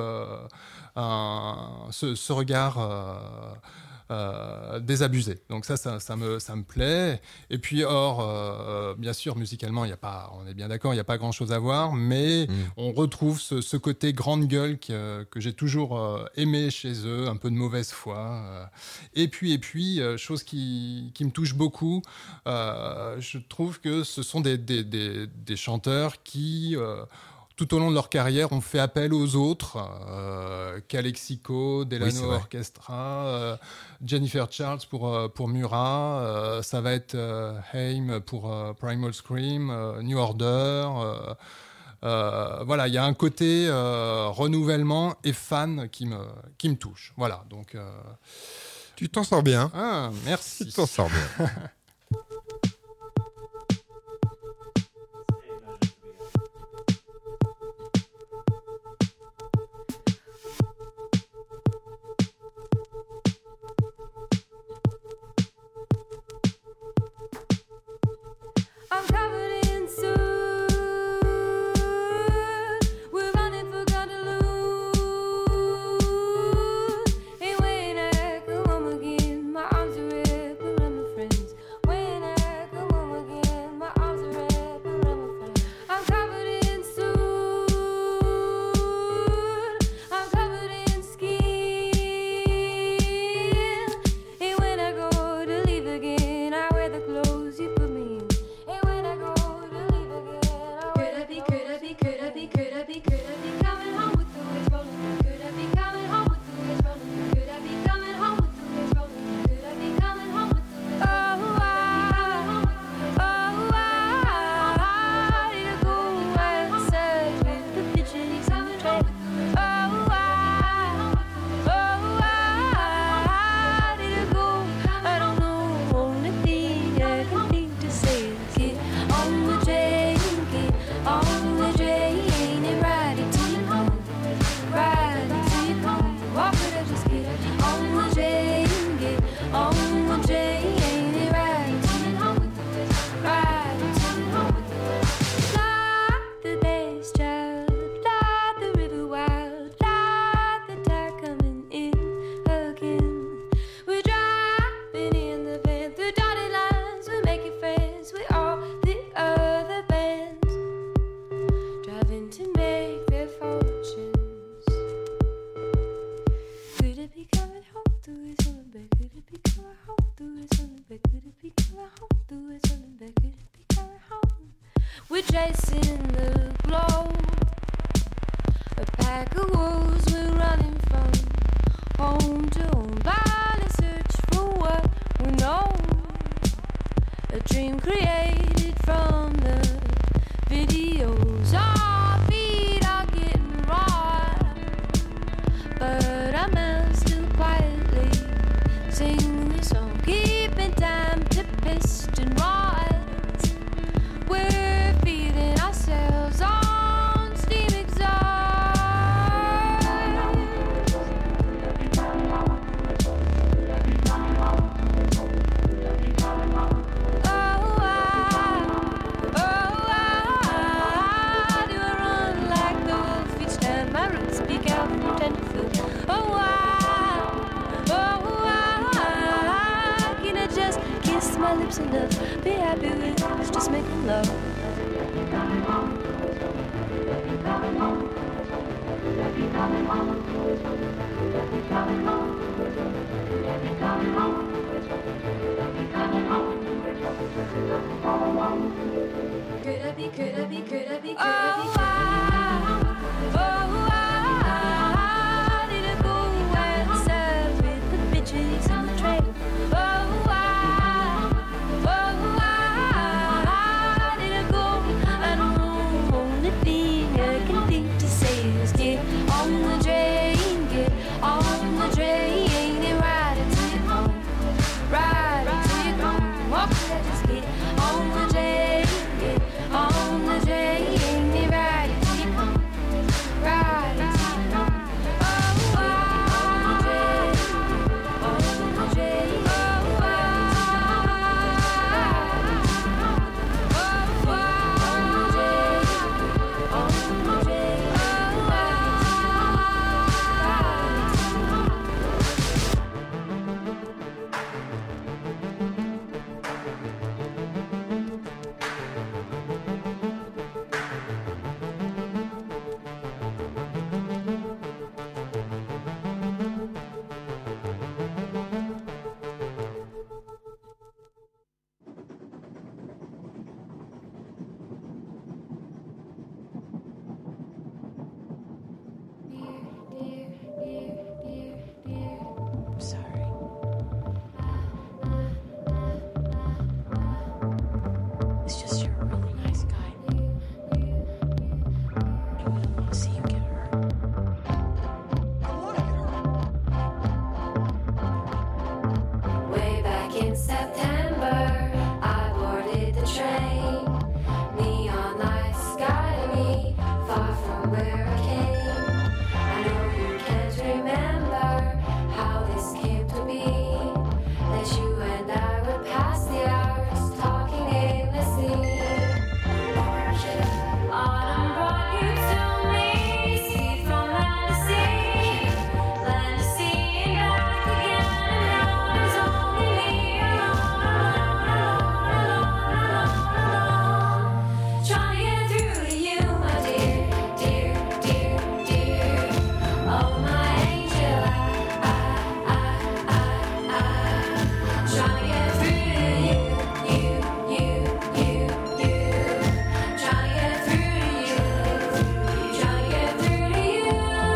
Speaker 2: ce regard désabusé. Donc ça me plaît. Et puis bien sûr, musicalement, on est bien d'accord, il n'y a pas grand-chose à voir, mais on retrouve ce côté grande gueule que j'ai toujours aimé chez eux, un peu de mauvaise foi. Et puis, chose qui me touche beaucoup, je trouve que ce sont des chanteurs qui... tout au long de leur carrière, ont fait appel aux autres, Calexico, Delano Orchestra, Jennifer Charles pour Murat, ça va être Haim pour Primal Scream, New Order. Voilà, il y a un côté renouvellement et fan qui me touche. Voilà, donc.
Speaker 1: Tu t'en sors bien.
Speaker 2: Ah, merci.
Speaker 1: Tu t'en sors bien.
Speaker 10: doing is just making love.
Speaker 7: Could I be, could I be, could I be, could I be, could
Speaker 10: Oh,
Speaker 7: I
Speaker 10: did I go and serve with the bitches in the train? Oh, did I go? And the only thing I can think to say is get on the train, get on the train and ride until you come, ride until you come. Or could I just get on the train, get on the train and ride until you come, ride until you come. Oh, on the train, on the train. Oh, I'm sorry. It's just you're a really nice guy. I wouldn't want to see you get hurt.
Speaker 7: Way back in September, I boarded the train. Neon lights guided me far from where I came. I know you can't remember how this came to be. That you and I would pass the hours talking aimlessly. Autumn brought you to me, sea from land to sea and back again. And now there's only me alone, trying to get through to you, my dear, dear, dear, dear. Oh, my angel, trying to get through to you, trying to get through to you, trying to get through to you.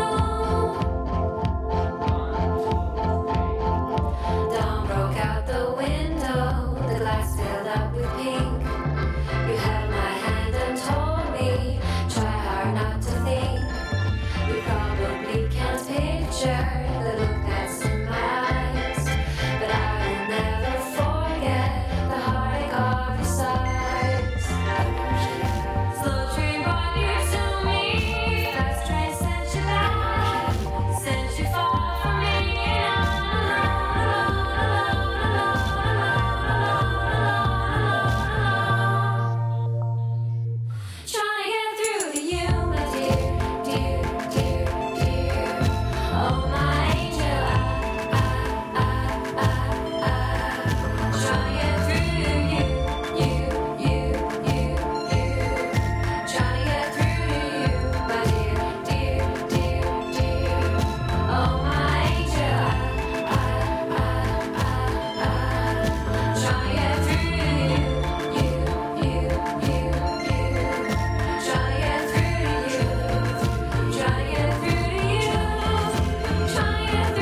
Speaker 7: Dawn broke out the window, the glass filled up with pink. You held my hand and told me, try hard not to think. You probably can't picture the look that's in my eyes, but I will never forget the heartache of your sighs. Slow train brought you to me, fast train sent you back, sent you far from me, and trying to get through to you, my dear, dear, dear, dear. Oh, my angel, trying to get through to you, trying to get through to you, my dear, dear, dear, dear. Oh, my angel, trying to get through to you, trying to get through to you, trying to get through to you, trying to get through to you, trying to get through to you, trying to get through to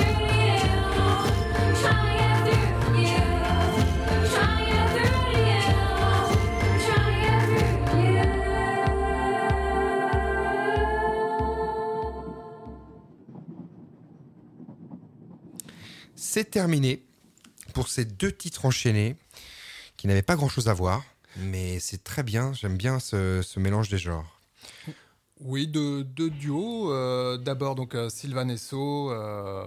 Speaker 7: you.
Speaker 1: C'est terminé pour ces deux titres enchaînés qui n'avaient pas grand-chose à voir, mais c'est très bien. J'aime bien ce mélange des genres.
Speaker 2: Oui, deux duos. D'abord, donc Sylvain Esso,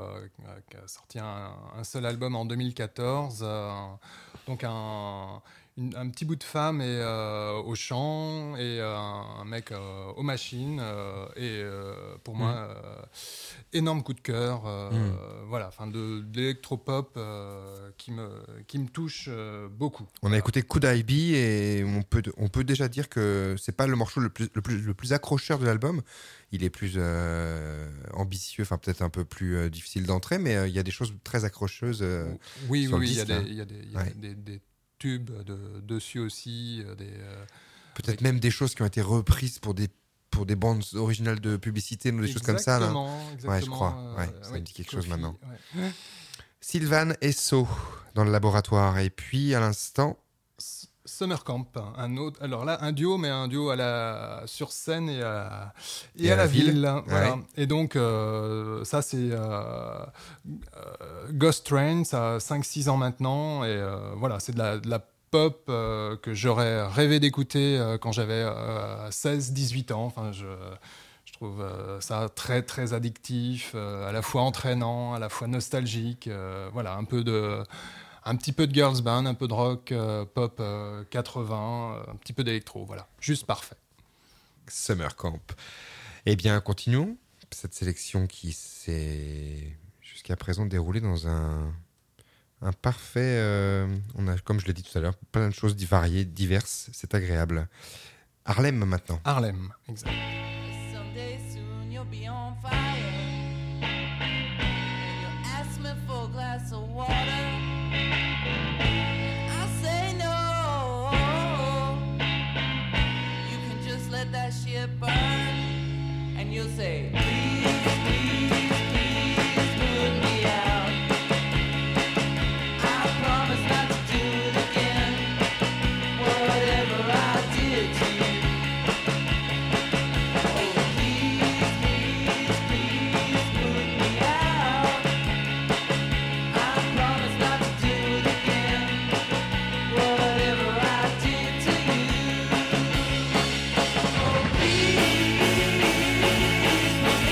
Speaker 2: qui a sorti un seul album en 2014. Donc un petit bout de femme et, au chant et un mec aux machines. Pour moi, énorme coup de cœur. Voilà, enfin d'électropop qui me touche beaucoup.
Speaker 1: On a écouté Could I Be et on peut déjà dire que c'est pas le morceau le plus accrocheur de l'album. Il est plus ambitieux, enfin peut-être un peu plus difficile d'entrer, mais il y a des choses très accrocheuses.
Speaker 2: Oui,
Speaker 1: sur le
Speaker 2: il y
Speaker 1: disque,
Speaker 2: a
Speaker 1: hein.
Speaker 2: des tubes dessus aussi.
Speaker 1: Peut-être même des choses qui ont été reprises pour des bandes originales de publicité ou des choses comme ça. Là.
Speaker 2: Exactement.
Speaker 1: Ouais, je crois. Ça me dit quelque chose maintenant.
Speaker 2: Ouais.
Speaker 1: Sylvain Esso dans le laboratoire. Et puis à l'instant.
Speaker 2: Summer Camp, un autre. Alors là, un duo, mais un duo sur scène et à la ville. Voilà.
Speaker 1: Ouais.
Speaker 2: Et donc, ça, c'est Ghost Train, ça a 5-6 ans maintenant. Et voilà, c'est de la pop que j'aurais rêvé d'écouter quand j'avais 16-18 ans. Enfin, je trouve ça très, très addictif, à la fois entraînant, à la fois nostalgique. Voilà, un petit peu de girls band, un peu de rock, pop 80, un petit peu d'électro, voilà, juste parfait.
Speaker 1: Summer Camp. Eh bien, continuons cette sélection qui s'est jusqu'à présent déroulée dans un parfait... on a, comme je l'ai dit tout à l'heure, plein de choses variées, diverses, c'est agréable. Harlem maintenant.
Speaker 2: Harlem, exact.
Speaker 11: Someday soon you'll be on fire. And you'll ask me for a glass of water. Let that shit burn, and you'll say, please, please, please put me out. I promise not to do it again, whatever I did to you. Oh, please, please, please put me out. I promise not to do it again, whatever I did to you. Please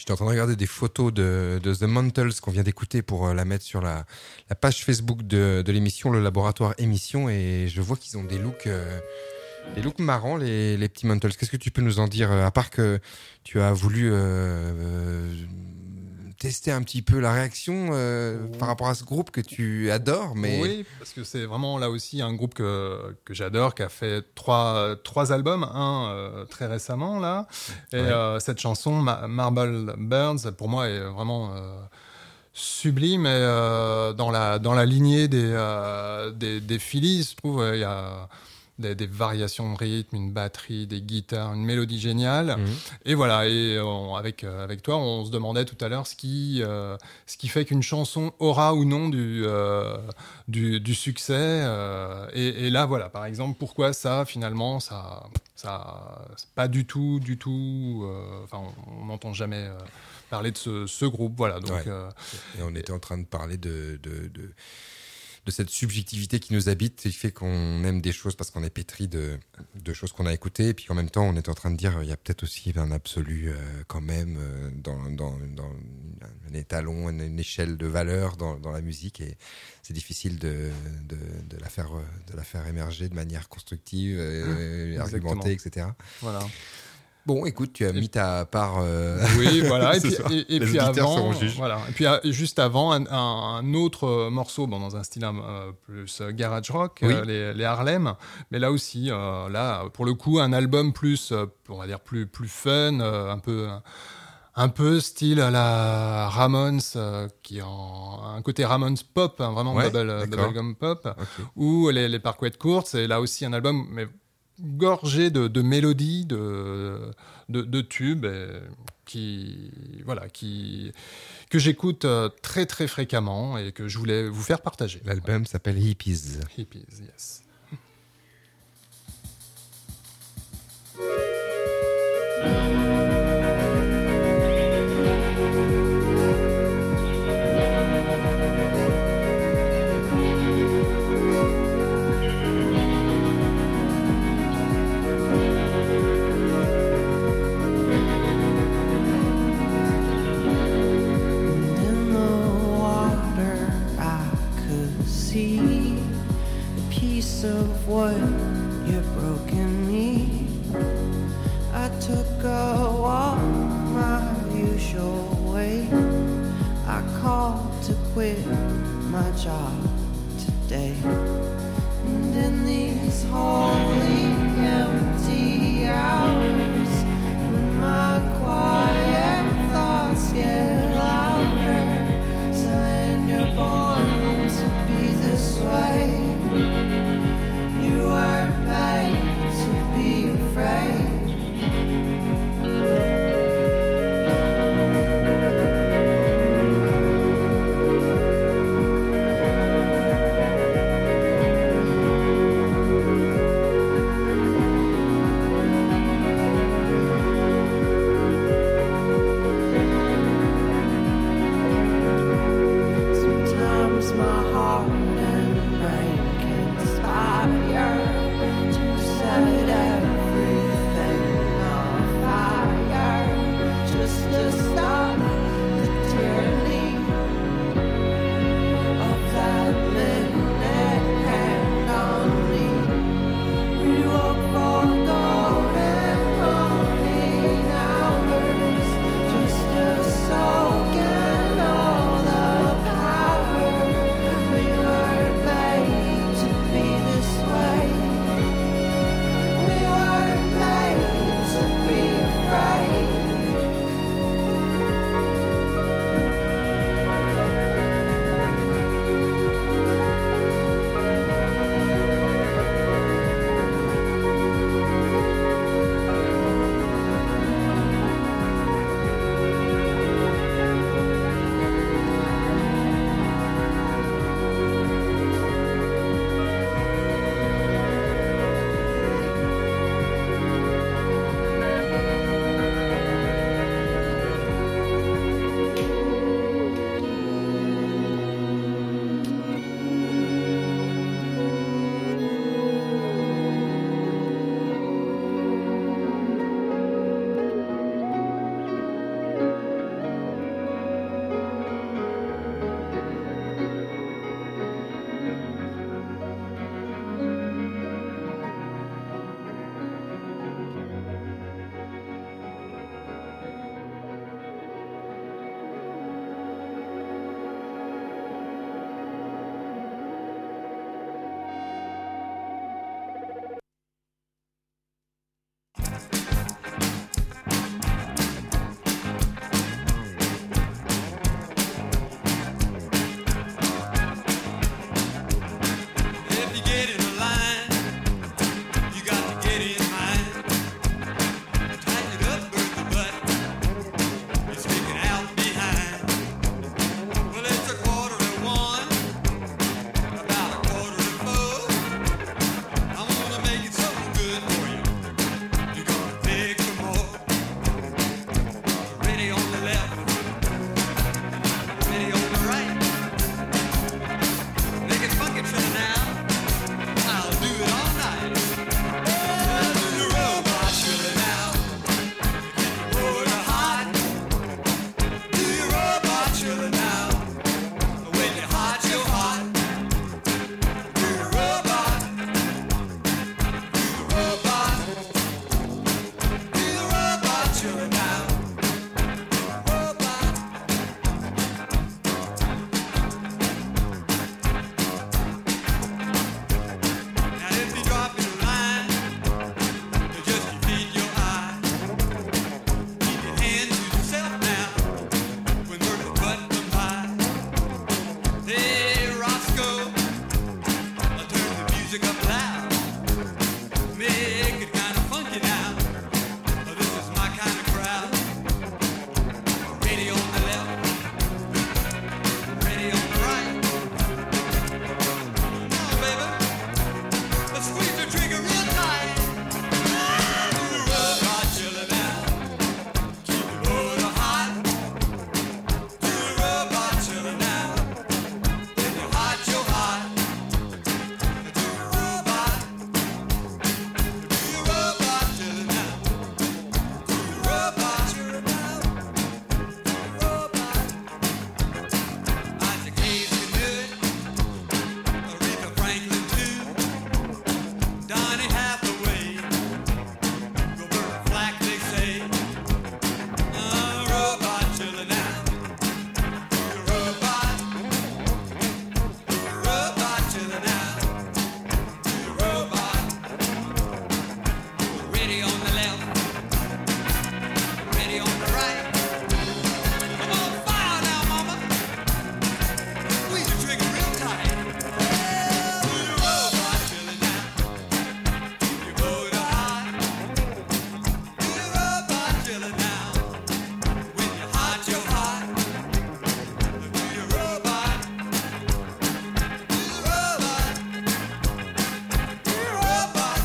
Speaker 1: J'étais en train de regarder des photos de The Mantles qu'on vient d'écouter pour la mettre sur la page Facebook de l'émission, le laboratoire émission, et je vois qu'ils ont des looks marrants, les petits Mantles. Qu'est-ce que tu peux nous en dire, à part que tu as voulu tester un petit peu la réaction par rapport à ce groupe que tu adores, mais...
Speaker 2: Oui, parce que c'est vraiment là aussi un groupe que j'adore, qui a fait trois albums, très récemment là, et cette chanson Marble Birds pour moi est vraiment sublime, et dans la lignée des Phillies, je trouve. Il y a des variations de rythme, une batterie, des guitares, une mélodie géniale. Et voilà, et avec toi, on se demandait tout à l'heure ce qui fait qu'une chanson aura ou non du succès. Et là, voilà, par exemple, pourquoi ça, finalement, ça c'est pas du tout, enfin, on n'entend jamais parler de ce groupe. Voilà, donc,
Speaker 1: et on était en train de parler de cette subjectivité qui nous habite, qui fait qu'on aime des choses parce qu'on est pétri de choses qu'on a écoutées, et puis en même temps on est en train de dire il y a peut-être aussi un absolu quand même dans un étalon, une échelle de valeur dans la musique, et c'est difficile de la faire émerger de manière constructive, argumentée, etc.
Speaker 2: Voilà.
Speaker 1: Bon, écoute, tu as mis ta part.
Speaker 2: Oui, voilà.
Speaker 1: Et puis avant,
Speaker 2: voilà. Et puis juste avant, un autre morceau, dans un style plus garage rock, les Harlem. Mais là aussi, pour le coup, un album plus, on va dire plus fun, un peu style à la Ramones, qui a un côté Ramones pop, vraiment bubblegum pop, ou les Parkway Courts. Et là aussi un album, mais gorgé de mélodies, de tubes, que j'écoute très très fréquemment et que je voulais vous faire partager.
Speaker 1: L'album s'appelle Hippies.
Speaker 2: Hippies, yes.
Speaker 12: Of what you've broken me. I took a walk my usual way. I called to quit my job today. And in these holy empty hours, when my quiet thoughts get louder, saying you're born to be this way. You were made to be afraid.
Speaker 13: loud. Make it kind of funky now. This is my kind of crowd. Radio on the left, radio on the right. Now, baby, let's squeeze the trigger real tight. Do the robot chillin' now. Keep the motor hot. Do the robot chillin' now. When you're hot, you're hot. Do the robot. Do the robot chillin' now. Do the robot chillin' now. Isaac Hayes can do it. Aretha Franklin too. Donny Hathaway. Roberta Flack, they say. Robot chillin' now. The robot. The robot chillin' now. The robot. Ready on the left. Ready on the right. Come on, fire now, mama. Squeeze the trigger real tight. The robot chillin' now. You motor hot. The robot chillin' now. When you're hot, you're hot. Do your robot. Do the robot. Do the robot.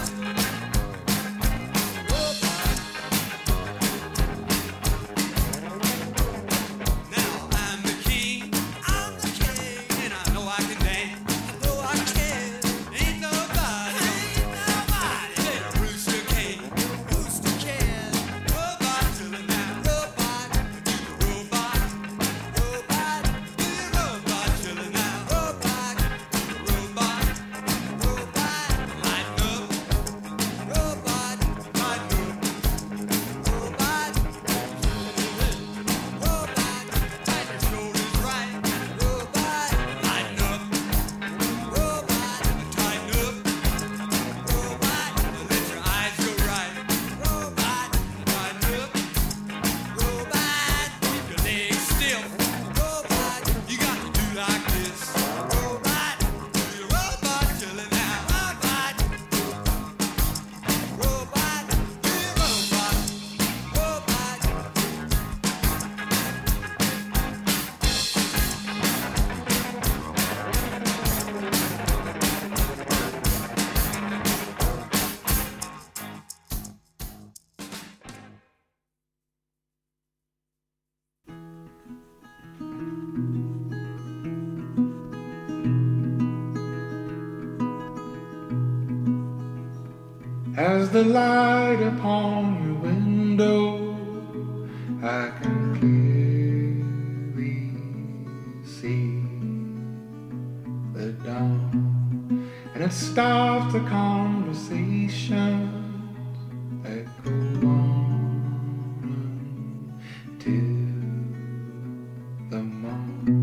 Speaker 13: Now I'm the king. I'm the king, and I know I can dance. I know I can. Ain't nobody. Say Rooster King. Rooster King. Robot chillin' now. Robot. Do the robot. Robot. Do the robot chillin' now. Robot. Robot. Robot. Lighten up. Robot. Lighten up. Robot. Robot. Tighten your shoulders right. Robot. Lighten up. Robot. Tighten up. Robot. Let your eyes go right. Robot. Tighten up. Robot. Keep your legs stiff. Robot. You got to do like this. Robot. Do your robot chillin' now. Robot. Robot. Do your robot. Robot.
Speaker 14: As the light upon your window, I can clearly see the dawn, and it stops the conversations that go on till the morn.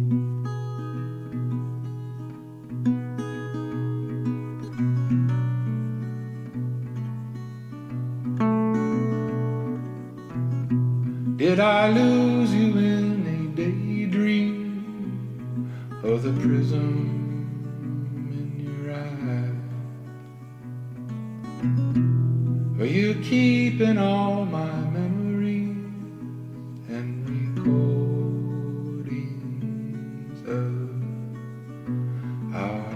Speaker 14: Did I lose you in a daydream of the prism in your eye? Are you keeping all my memories and recordings of our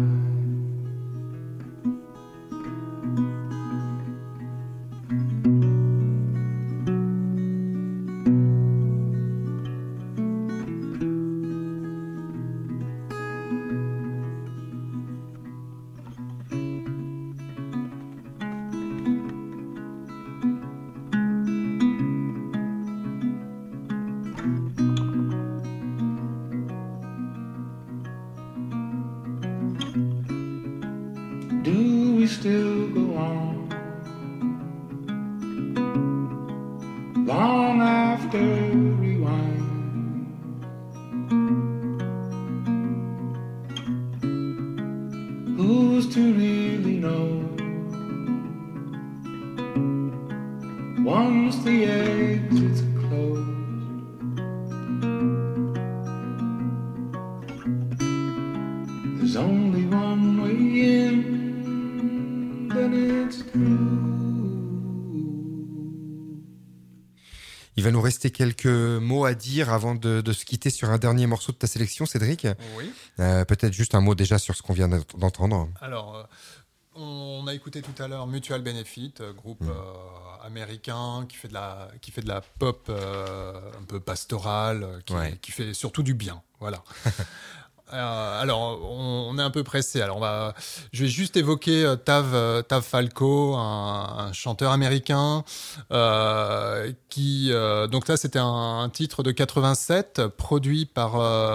Speaker 14: do we still go on long after rewind? Who's to really know once the exit's closed? There's only one way in
Speaker 1: Il va nous rester quelques mots à dire avant de se quitter sur un dernier morceau de ta sélection, Cédric.
Speaker 2: Oui.
Speaker 1: Peut-être juste un mot déjà sur ce qu'on vient d'entendre.
Speaker 2: Alors, on a écouté tout à l'heure Mutual Benefit, groupe américain qui fait de la pop un peu pastorale, qui fait surtout du bien. Voilà. Alors, on est un peu pressé. Alors, je vais juste évoquer Tav Falco, un chanteur américain qui. Donc là, c'était un titre de 87, produit par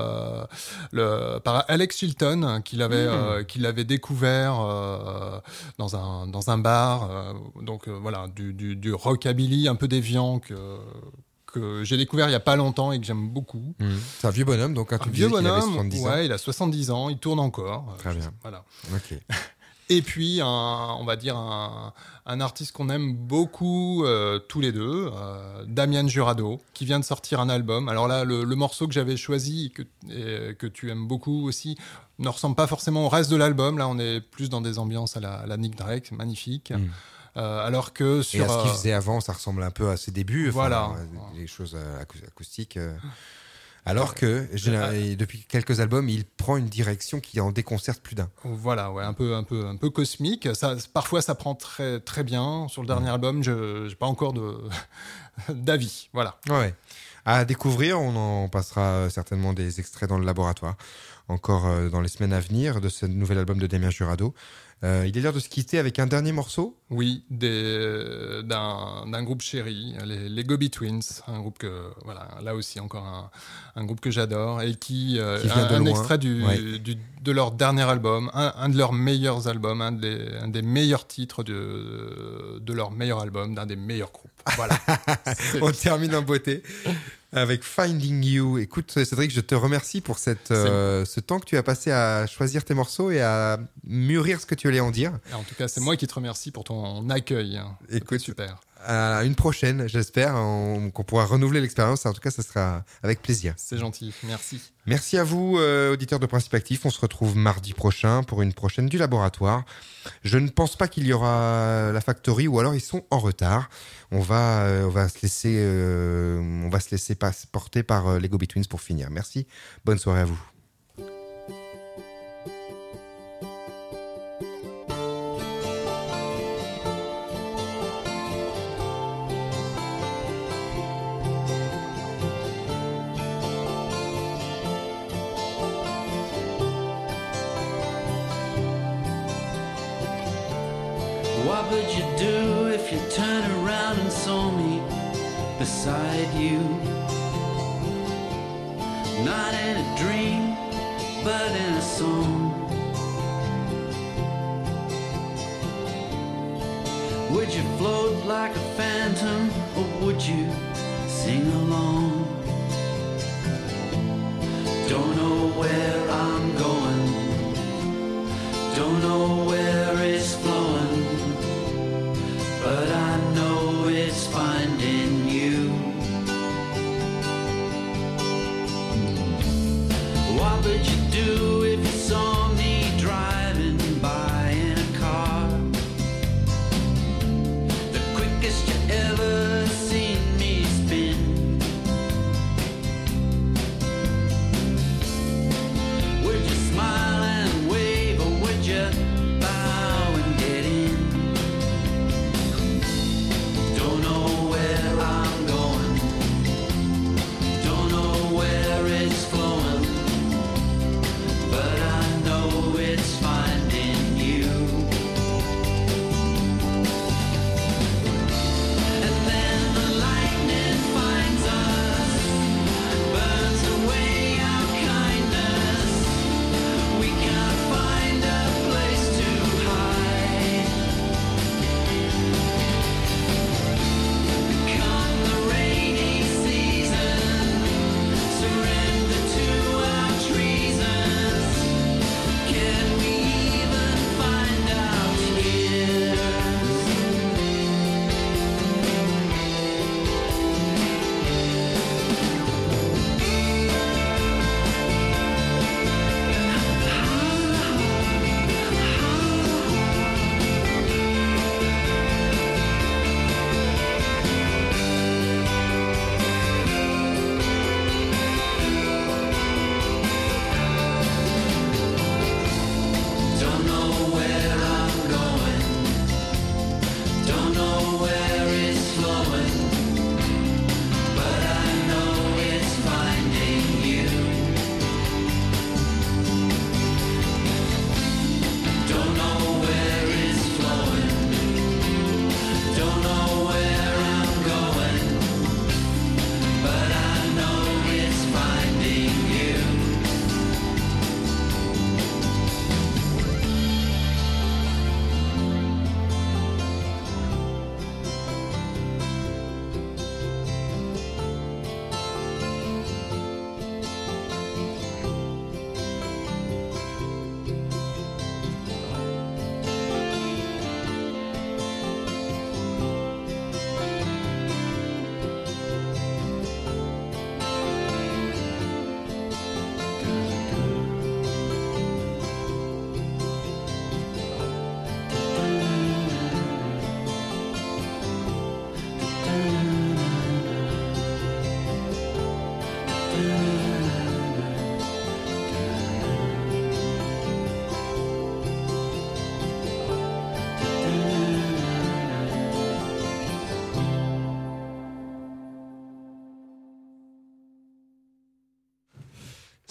Speaker 2: Alex Chilton, qu'il avait découvert dans un bar. Donc voilà, du rockabilly un peu déviant que j'ai découvert il n'y a pas longtemps et que j'aime beaucoup.
Speaker 1: C'est un vieux bonhomme, donc tu disais qu'il avait 70 ans.
Speaker 2: Ouais, il a 70 ans, il tourne encore.
Speaker 1: Très bien.
Speaker 2: Voilà.
Speaker 1: Ok.
Speaker 2: Et puis, on va dire un artiste qu'on aime beaucoup tous les deux, Damian Jurado, qui vient de sortir un album. Alors là, le morceau que j'avais choisi et que tu aimes beaucoup aussi ne ressemble pas forcément au reste de l'album. Là, on est plus dans des ambiances à la Nick Drake, c'est magnifique. Alors que sur
Speaker 1: et à ce qu'il faisait avant, ça ressemble un peu à ses débuts,
Speaker 2: voilà,
Speaker 1: les choses acoustiques. Alors que depuis quelques albums, il prend une direction qui en déconcerte plus d'un.
Speaker 2: Voilà, ouais, un peu cosmique. Parfois, ça prend très très bien. Sur le dernier album, je n'ai pas encore d'avis. Voilà.
Speaker 1: Ouais. À découvrir, on en passera certainement des extraits dans le laboratoire, encore dans les semaines à venir de ce nouvel album de Damien Jurado. Il est l'heure de se quitter avec un dernier morceau.
Speaker 2: Oui, d'un groupe chéri, les Gobi Twins, un groupe que voilà, là aussi encore un groupe que j'adore et qui vient un extrait de leur dernier album, un de leurs meilleurs albums, un des meilleurs titres de leur meilleur album, d'un des meilleurs groupes. Voilà.
Speaker 1: On termine en beauté avec Finding You. Écoute, Cédric, je te remercie pour ce temps que tu as passé à choisir tes morceaux et à mûrir ce que tu allais en dire.
Speaker 2: Et en tout cas, c'est moi qui te remercie pour ton accueil.
Speaker 1: Écoute,
Speaker 2: super.
Speaker 1: À une prochaine, j'espère qu'on pourra renouveler l'expérience. En tout cas, ça sera avec plaisir.
Speaker 2: C'est gentil, merci.
Speaker 1: Merci à vous, auditeurs de Principe Actif. On se retrouve mardi prochain pour une prochaine du laboratoire. Je ne pense pas qu'il y aura la Factory, ou alors ils sont en retard. On va se laisser porter par les Gobi Twins pour finir. Merci, bonne soirée à vous.
Speaker 4: What would you do if you turned around and saw me beside you? Not in a dream, but in a song. Would you float like a phantom, or would you sing along? Don't know where I'm going, don't know where it's flowing, but I know it's finding you. What would you do if you saw me driving by in a car? The quickest you ever seen me spin.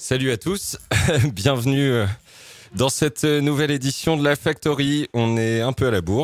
Speaker 15: Salut à tous, bienvenue dans cette nouvelle édition de la Factory. On est un peu à la bourre.